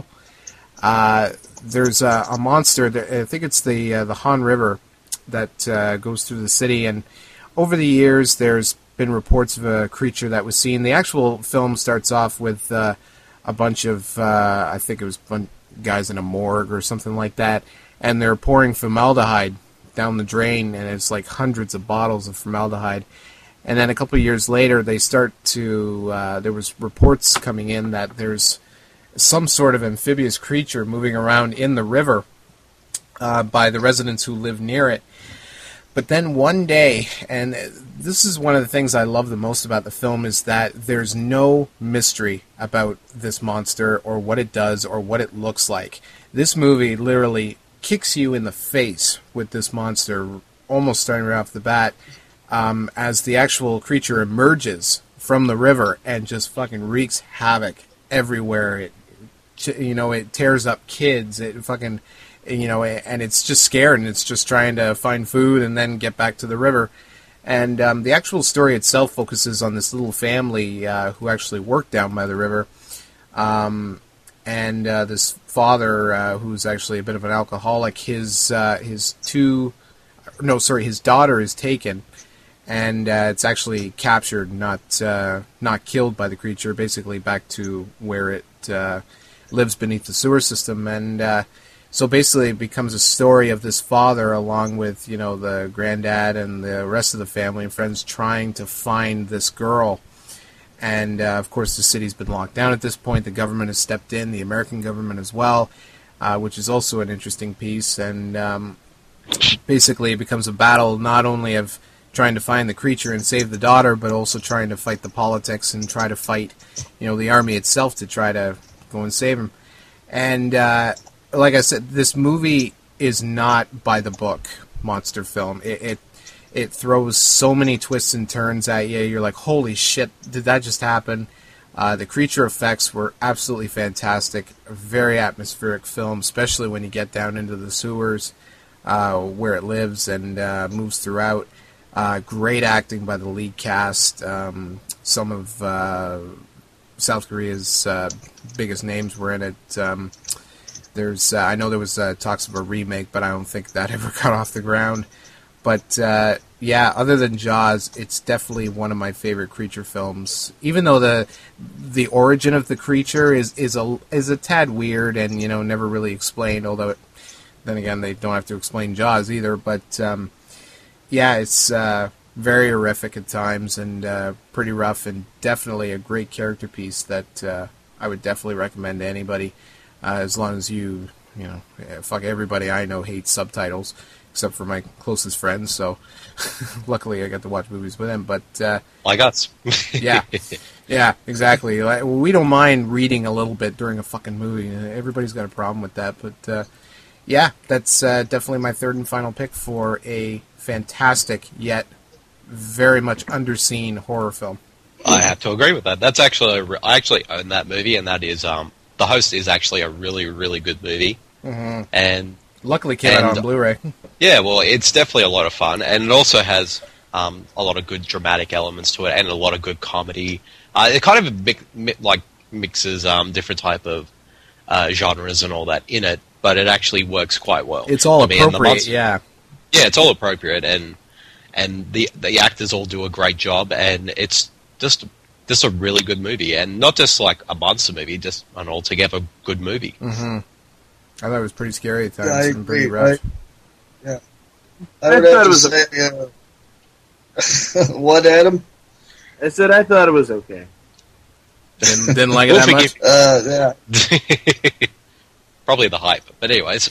Uh, there's a, a monster, that, I think it's the uh, the Han River, that uh, goes through the city, and over the years there's been reports of a creature that was seen. The actual film starts off with uh, a bunch of, uh, I think it was fun, guys in a morgue or something like that, and they're pouring formaldehyde down the drain, and it's like hundreds of bottles of formaldehyde. And then a couple of years later, they start to, uh, there was reports coming in that there's some sort of amphibious creature moving around in the river uh, by the residents who live near it. But then one day, and this is one of the things I love the most about the film, is that there's no mystery about this monster or what it does or what it looks like. This movie literally kicks you in the face with this monster, almost starting right off the bat, um, as the actual creature emerges from the river and just fucking wreaks havoc everywhere. It, you know, it tears up kids. It fucking... You know, and it's just scared, and it's just trying to find food and then get back to the river. And um, the actual story itself focuses on this little family uh, who actually worked down by the river. Um, and uh, this father, uh, who's actually a bit of an alcoholic, his uh, his two, no, sorry, his daughter is taken, and uh, it's actually captured, not uh, not killed by the creature, basically back to where it uh, lives beneath the sewer system. And uh, So basically it becomes a story of this father along with, you know, the granddad and the rest of the family and friends trying to find this girl. And, uh, of course, the city's been locked down at this point. The government has stepped in, the American government as well, uh, which is also an interesting piece. And um, basically it becomes a battle not only of trying to find the creature and save the daughter, but also trying to fight the politics and try to fight, you know, the army itself to try to go and save him. And... Uh, Like I said, this movie is not by the book monster film. It, it it throws so many twists and turns at you. You're like, holy shit, did that just happen? Uh, the creature effects were absolutely fantastic. A very atmospheric film, especially when you get down into the sewers uh, where it lives and uh, moves throughout. Uh, great acting by the lead cast. Um, some of uh, South Korea's uh, biggest names were in it. Um, There's, uh, I know there was uh, talks of a remake, but I don't think that ever got off the ground. But uh, yeah, other than Jaws, it's definitely one of my favorite creature films. Even though the the origin of the creature is is a is a tad weird and, you know, never really explained. Although, it, then again, they don't have to explain Jaws either. But um, yeah, it's uh, very horrific at times and uh, pretty rough, and definitely a great character piece that uh, I would definitely recommend to anybody. Uh, as long as you, you know, fuck everybody I know hates subtitles, except for my closest friends, so luckily I got to watch movies with them, but... Uh, like us. yeah, yeah, exactly. Like, we don't mind reading a little bit during a fucking movie. Everybody's got a problem with that, but uh, yeah, that's uh, definitely my third and final pick for a fantastic, yet very much underseen horror film. I have to agree with that. That's actually, a re- I actually own that movie, and that is... um. The Host is actually a really, really good movie. Mm-hmm. And luckily came and, out on Blu-ray. Yeah, well, it's definitely a lot of fun. And it also has um, a lot of good dramatic elements to it and a lot of good comedy. Uh, it kind of mi- mi- like mixes um, different type of uh, genres and all that in it, but it actually works quite well. It's all I mean, appropriate, monster- yeah. Yeah, it's all appropriate, and and the the actors all do a great job, and it's just... Just a really good movie, and not just like a monster movie, just an altogether good movie. Mm-hmm. I thought it was pretty scary at times, Yeah, I and pretty agree. rough. I, yeah, I I would thought have it to was say, uh, what, Adam? I said I thought it was okay. Didn't, didn't like it We'll that much? Uh, yeah. Probably the hype, but anyways.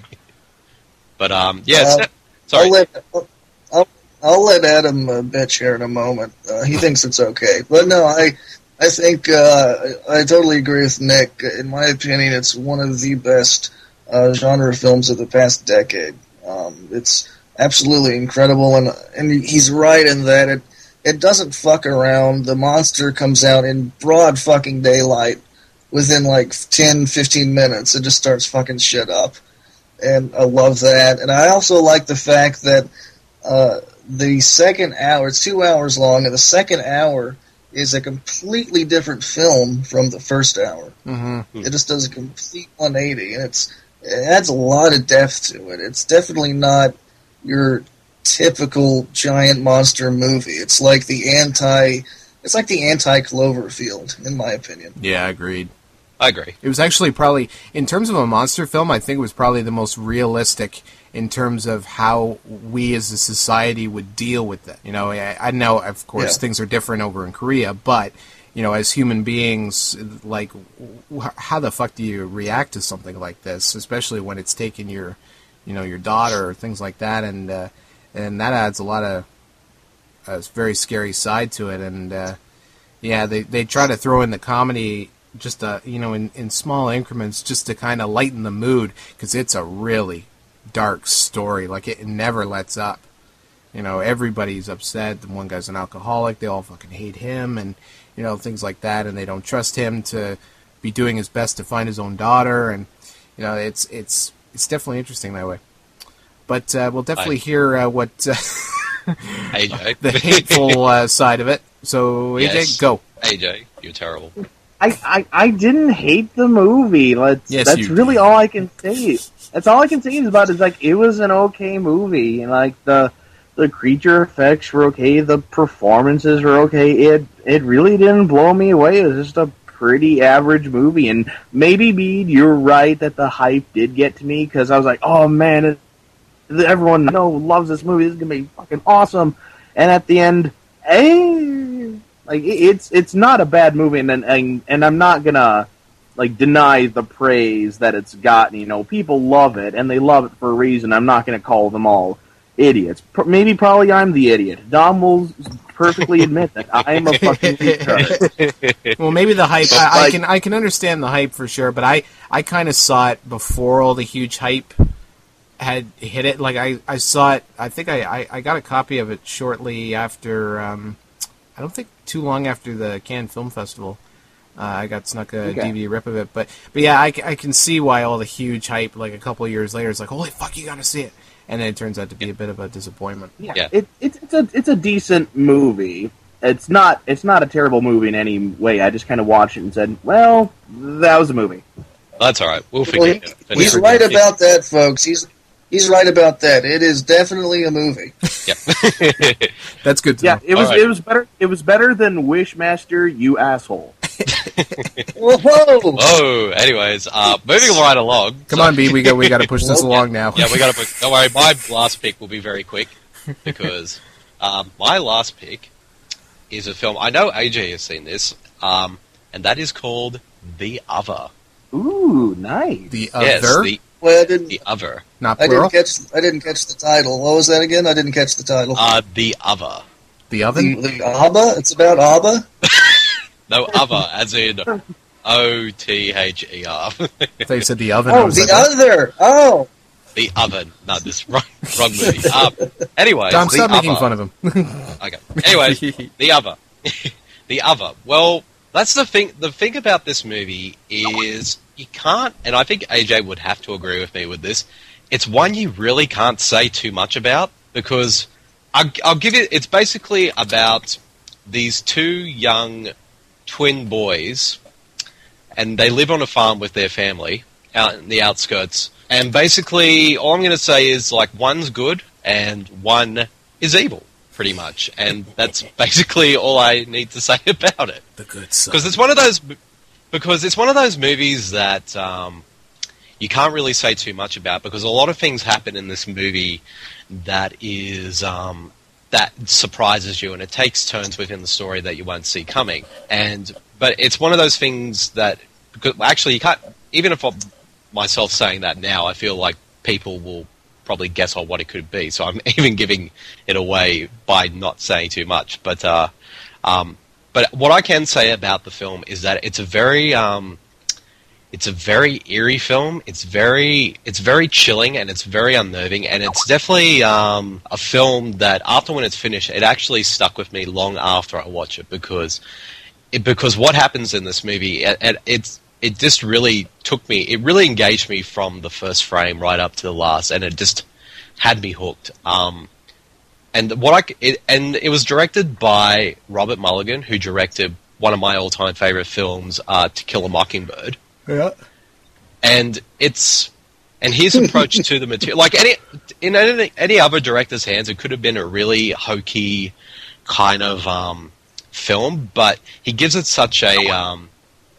but um, yeah, Uh, it's, sorry. I'll let I'll, I'll let Adam uh, bitch here in a moment. Uh, he thinks it's okay, but no, I I think uh, I totally agree with Nick. In my opinion, it's one of the best uh, genre films of the past decade. Um, it's absolutely incredible, and and he's right in that it it doesn't fuck around. The monster comes out in broad fucking daylight within like ten, fifteen minutes. It just starts fucking shit up, and I love that. And I also like the fact that uh, the second hour, it's two hours long, and the second hour is a completely different film from the first hour. Mm-hmm. It just does a complete one eighty, and it's it adds a lot of depth to it. It's definitely not your typical giant monster movie. It's like the anti, it's like the anti Cloverfield, in my opinion. Yeah, agreed. I agree. It was actually probably, in terms of a monster film, I think it was probably the most realistic in terms of how we as a society would deal with it. You know, I, I know, of course, Yeah. things are different over in Korea, but, you know, as human beings, like, wh- how the fuck do you react to something like this, especially when it's taking your, you know, your daughter or things like that, and uh, and that adds a lot of a very scary side to it, and uh, yeah, they they try to throw in the comedy just uh, you know, in, in small increments, just to kind of lighten the mood, because it's a really dark story. Like, it never lets up. You know, everybody's upset. The one guy's an alcoholic. They all fucking hate him, and you know, things like that. And they don't trust him to be doing his best to find his own daughter. And you know, it's it's it's definitely interesting that way. But uh, we'll definitely I- hear uh, what uh, A J. the hateful uh, side of it. So A J, Yes. go. A J, you're terrible. I, I, I didn't hate the movie. Let's, Yes, that's you really did. all I can say. That's all I can say is about it. Is like it was an okay movie, and like the the creature effects were okay, the performances were okay. It it really didn't blow me away. It was just a pretty average movie, and maybe Bede, you're right that the hype did get to me because I was like, oh man, it, everyone I know loves this movie. This is gonna be fucking awesome. And at the end, eh, like it- it's it's not a bad movie, and and and I'm not gonna like deny the praise that it's gotten. You know, people love it, and they love it for a reason. I'm not gonna call them all idiots. P- maybe probably I'm the idiot. Dom will perfectly admit that I'm a fucking retard. Well, maybe the hype. I, I Like- can I can understand the hype for sure, but I, I kind of saw it before all the huge hype had hit it. Like I, I saw it. I think I, I, I got a copy of it shortly after. Um, I don't think too long after the Cannes Film Festival. Uh, I got snuck a Okay. D V D rip of it, but but yeah, I, c- I can see why all the huge hype. Like a couple of years later, it's like, holy fuck, you gotta see it, and then it turns out to be a bit of a disappointment. Yeah, Yeah. It, it's it's a it's a decent movie. It's not it's not a terrible movie in any way. I just kind of watched it and said, well, that was a movie. That's all right. We'll Well, forget he- it. he's right about that, folks. He's he's right about that. It is definitely a movie. Yeah. That's good to Yeah, know. it was All right. it was better it was better than Wishmaster, you asshole. Whoa! Whoa. Anyways, uh, moving right along. Come So- on, B, we got we got to push this along now. Yeah, we got to. Don't worry. My last pick will be very quick because um, my last pick is a film. I know A J has seen this, um, and that is called The Other. Ooh, nice. The Yes, other, the Well, I didn't. the Other. not I plural. didn't catch. I didn't catch the title. What was that again? I didn't catch the title. Uh, the Other. The the, oven. the ABBA. It's about ABBA. No, Other, as in O T H E R. I thought you said the oven. I Oh, was the like, other. Oh, The Oven. No, this wrong, wrong movie. Um, anyways, Tom, The stop making Other. fun of him. Okay. Anyways, The Other. The Other. Well, that's the thing. The thing about this movie is you can't, and I think A J would have to agree with me with this. It's one you really can't say too much about because I'll, I'll give it. It's basically about these two young twin boys, and they live on a farm with their family out in the outskirts. And basically, all I'm going to say is like one's good and one is evil, pretty much. And that's basically all I need to say about it. The good son. Because it's one of those, because it's one of those movies that um, you can't really say too much about because a lot of things happen in this movie that is um, that surprises you and it takes turns within the story that you won't see coming. And but it's one of those things that because actually you can't even if I'm myself saying that now, I feel like people will probably guess on what it could be. So I'm even giving it away by not saying too much. But uh, um, but what I can say about the film is that it's a very um, it's a very eerie film. It's very it's very chilling and it's very unnerving. And it's definitely um, a film that after when it's finished, it actually stuck with me long after I watch it because it, because what happens in this movie, it, it, it's it just really took me, it really engaged me from the first frame right up to the last, and it just had me hooked. Um, and what I c- it, and it was directed by Robert Mulligan, who directed one of my all-time favorite films, uh, To Kill a Mockingbird. Yeah. And it's and his approach to the material, like any in any, any other director's hands, it could have been a really hokey kind of um, film, but he gives it such a um,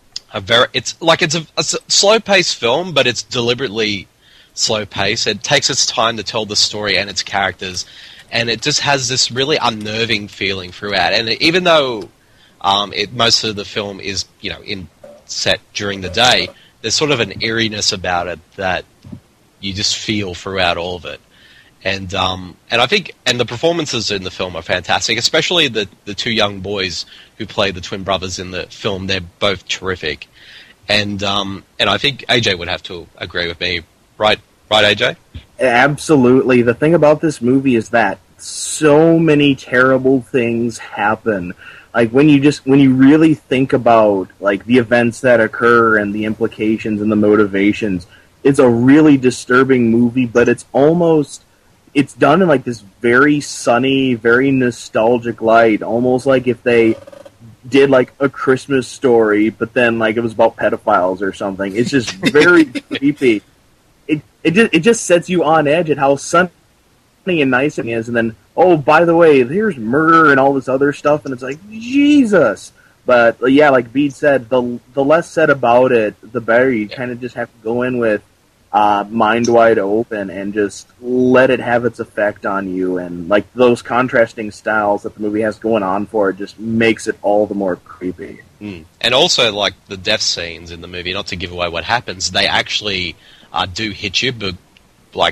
a very it's like it's a, a slow-paced film, but it's deliberately slow-paced. It takes its time to tell the story and its characters, and it just has this really unnerving feeling throughout. And it, even though um, it most of the film is you know in set during the day, there's sort of an eeriness about it that you just feel throughout all of it. And um, and I think and the performances in the film are fantastic, especially the, the two young boys who play the twin brothers in the film. They're both terrific. And um, and I think A J would have to agree with me. Right, right, A J? Absolutely. The thing about this movie is that so many terrible things happen. Like when you just when you really think about like the events that occur and the implications and the motivations, it's a really disturbing movie, but it's almost it's done in like this very sunny, very nostalgic light, almost like if they did like a Christmas Story, but then like it was about pedophiles or something. It's just very creepy. It it just it just sets you on edge at how sunny and nice it is, and then oh, by the way, here's murder and all this other stuff, and it's like Jesus. But yeah, like Bede said, the the less said about it, the better. You kind of just have to go in with uh, mind wide open and just let it have its effect on you. And like those contrasting styles that the movie has going on for it just makes it all the more creepy. Mm. And also, like the death scenes in the movie, not to give away what happens, they actually uh, do hit you, but like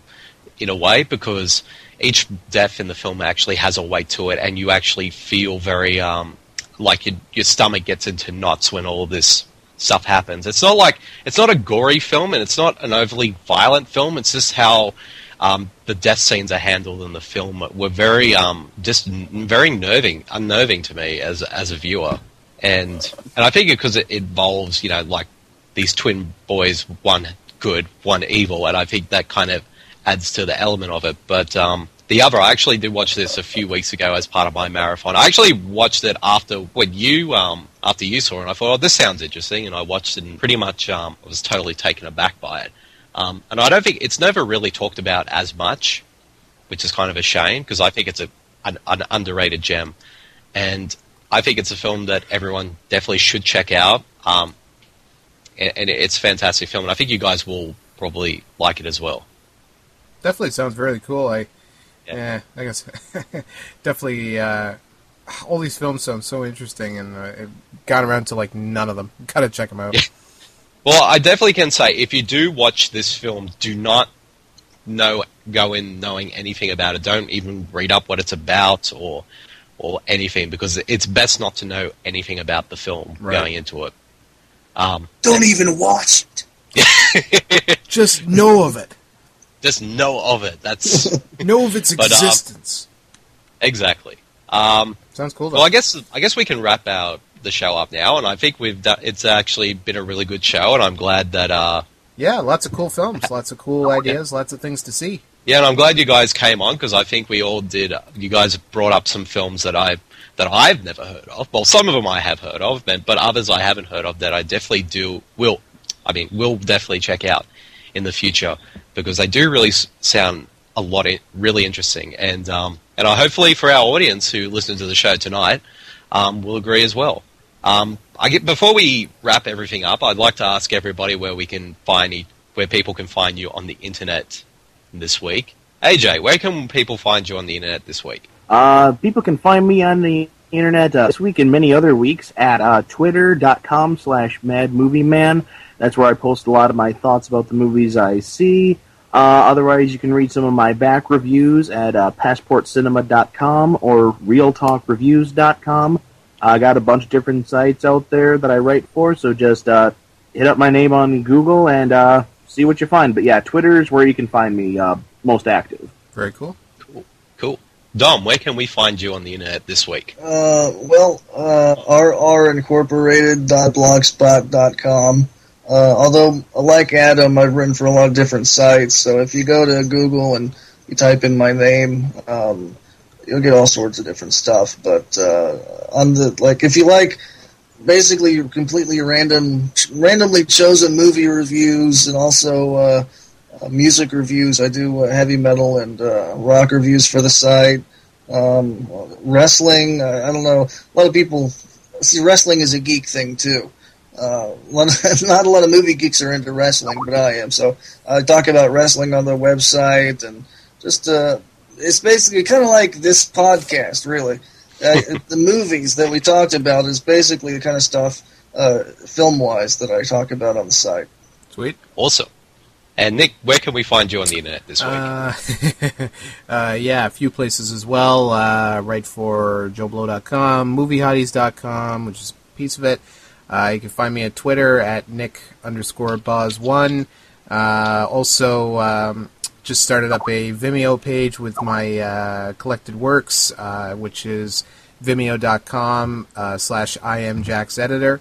in a way, because each death in the film actually has a weight to it, and you actually feel very um, like your, your stomach gets into knots when all this stuff happens. It's not like it's not a gory film, and it's not an overly violent film. It's just how um, the death scenes are handled in the film were very um, just very nerving, unnerving to me as as a viewer. And and I think because it involves you know like these twin boys, one good, one evil, and I think that kind of adds to the element of it. But um, the other, I actually did watch this a few weeks ago as part of my marathon. I actually watched it after when you um, after you saw it, and I thought, oh, this sounds interesting, and I watched it and pretty much um, I was totally taken aback by it. Um, and I don't think it's never really talked about as much, which is kind of a shame, because I think it's a an, an underrated gem. And I think it's a film that everyone definitely should check out. Um, and, and it's a fantastic film, and I think you guys will probably like it as well. Definitely sounds really cool. I, Yeah. yeah, I guess definitely uh, all these films sound so interesting, and uh, I've got around to like none of them. Gotta check them out. Yeah. Well, I definitely can say if you do watch this film, do not know go in knowing anything about it. Don't even read up what it's about or or anything, because it's best not to know anything about the film Right. going into it. Um, Don't even watch it. Just know of it. Just know of it. That's Know of its But, uh, existence. exactly. Um, Sounds cool, though. well, I guess I guess we can wrap out the show up now, and I think we've done, it's actually been a really good show, and I'm glad that uh, Yeah, lots of cool films, lots of cool ideas, lots of things to see. yeah, and I'm glad you guys came on, because I think we all did. You guys brought up some films that I that I've never heard of. Well, some of them I have heard of, but but others I haven't heard of that I definitely do will. I mean, will definitely check out in the future, because they do really s- sound a lot in, really interesting, and um, and I hopefully for our audience who listen to the show tonight um, will agree as well. Um, I get before we wrap everything up, I'd like to ask everybody where we can find e- where people can find you on the internet this week. A J, where can people find you on the internet this week? Uh, people can find me on the internet uh, this week and many other weeks at uh, twitter.com slash madmovieman. That's where I post a lot of my thoughts about the movies I see. Uh, otherwise, you can read some of my back reviews at uh, passport cinema dot com or real talk reviews dot com. I got a bunch of different sites out there that I write for, so just uh, hit up my name on Google and uh, see what you find. But yeah, Twitter is where you can find me uh, most active. Very cool. Cool. Cool. Dom, where can we find you on the internet this week? Uh, well, uh, r r incorporated dot blogspot dot com. Uh, although, like Adam, I've written for a lot of different sites, so if you go to Google and you type in my name, um, you'll get all sorts of different stuff. But uh, on the like, if you like, basically completely random, randomly chosen movie reviews and also uh, uh, music reviews. I do uh, heavy metal and uh, rock reviews for the site. Um, wrestling, uh, I don't know. A lot of people see wrestling is a geek thing too. Uh, a lot of, not a lot of movie geeks are into wrestling, but I am. So I talk about wrestling on the website, and just uh, it's basically kind of like this podcast, really. Uh, the movies that we talked about is basically the kind of stuff, uh, film-wise, that I talk about on the site. Sweet. Awesome. And Nick, where can we find you on the internet this week? Uh, uh, yeah, a few places as well. Uh, write for joe blow dot com, movie hotties dot com, which is a piece of it. Uh, you can find me at Twitter at Nick underscore Boz one. Uh, also, um, just started up a Vimeo page with my uh, collected works, uh, which is vimeo dot com uh, slash I am Jack's editor.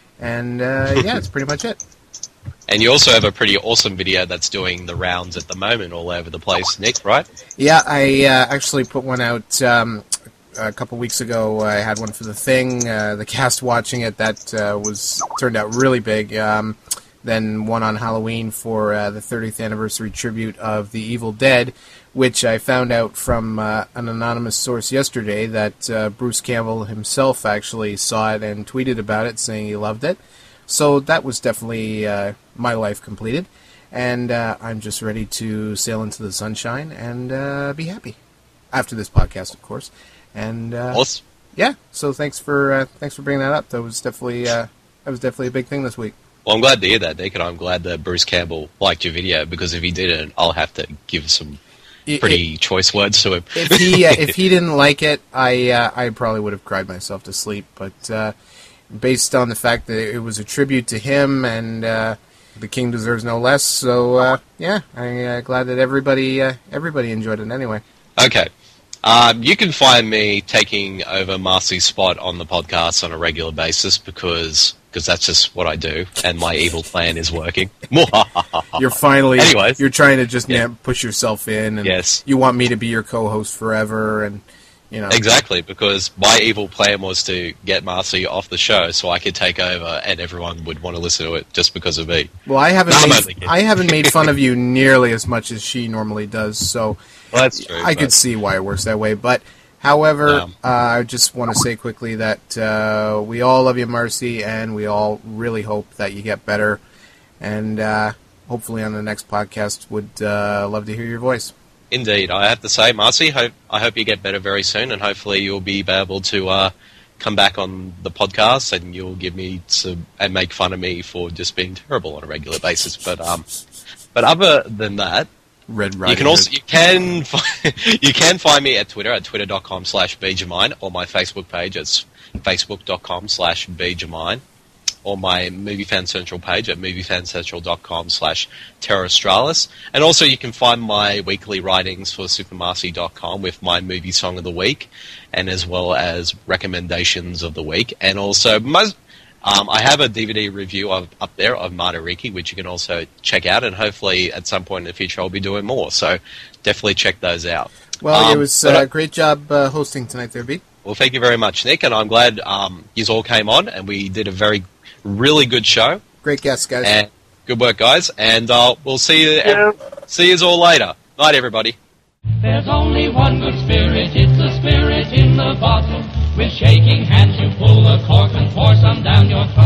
And uh, yeah, that's pretty much it. And you also have a pretty awesome video that's doing the rounds at the moment all over the place, Nick, right? Yeah, I uh, actually put one out um, a couple weeks ago. I had one for The Thing. Uh, the cast watching it, that uh, was turned out really big. Um, then one on Halloween for uh, the thirtieth anniversary tribute of The Evil Dead, which I found out from uh, an anonymous source yesterday that uh, Bruce Campbell himself actually saw it and tweeted about it, saying he loved it. So that was definitely uh, my life completed, and uh, I'm just ready to sail into the sunshine and uh, be happy after this podcast, of course. And uh, awesome. Yeah, so thanks for uh, thanks for bringing that up. That was definitely uh, that was definitely a big thing this week. Well, I'm glad to hear that, Nick, and I'm glad that Bruce Campbell liked your video, because if he didn't, I'll have to give some pretty it, choice words to him. If he uh, if he didn't like it, I uh, I probably would have cried myself to sleep, but. Uh, Based on the fact that it was a tribute to him, and uh, the king deserves no less. So uh, yeah, I'm uh, glad that everybody uh, everybody enjoyed it anyway. Okay, um, you can find me taking over Marcy's spot on the podcast on a regular basis because because that's just what I do, and my evil plan is working. You're finally, anyways, you're trying to just yeah. push yourself in, and yes. you want me to be your co-host forever, and. You know. Exactly, because my evil plan was to get Marcy off the show so I could take over and everyone would want to listen to it just because of me. Well, I haven't no, made, I haven't made fun of you nearly as much as she normally does, so well, that's true, I but... could see why it works that way. But, however, um, uh, I just want to say quickly that uh, we all love you, Marcy, and we all really hope that you get better. And uh, hopefully on the next podcast would uh, love to hear your voice. Indeed. I have to say, Marcy, hope, I hope you get better very soon, and hopefully you'll be able to uh, come back on the podcast and you'll give me some, and make fun of me for just being terrible on a regular basis. But um, but other than that, Red you can also you can fi- you can find me at Twitter at twitter dot com slash bjamine, or my Facebook page at facebook dot com slash bjamine. Or my Movie Fan Central page at movie fan central dot com slash Terra Australis. And also you can find my weekly writings for super marcy dot com with my movie song of the week, and as well as recommendations of the week. And also, most, um, I have a D V D review of, up there of Matariki, which you can also check out, and hopefully at some point in the future I'll be doing more. So definitely check those out. Well, um, it was a uh, great job uh, hosting tonight there, B. Well, thank you very much, Nick, and I'm glad um, you all came on, and we did a very really good show. Great guests, guys. And good work, guys. And uh, we'll see you. Yeah. See you all later. Night, everybody. There's only one good spirit. It's the spirit in the bottle. With shaking hands, you pull the cork and pour some down your throat.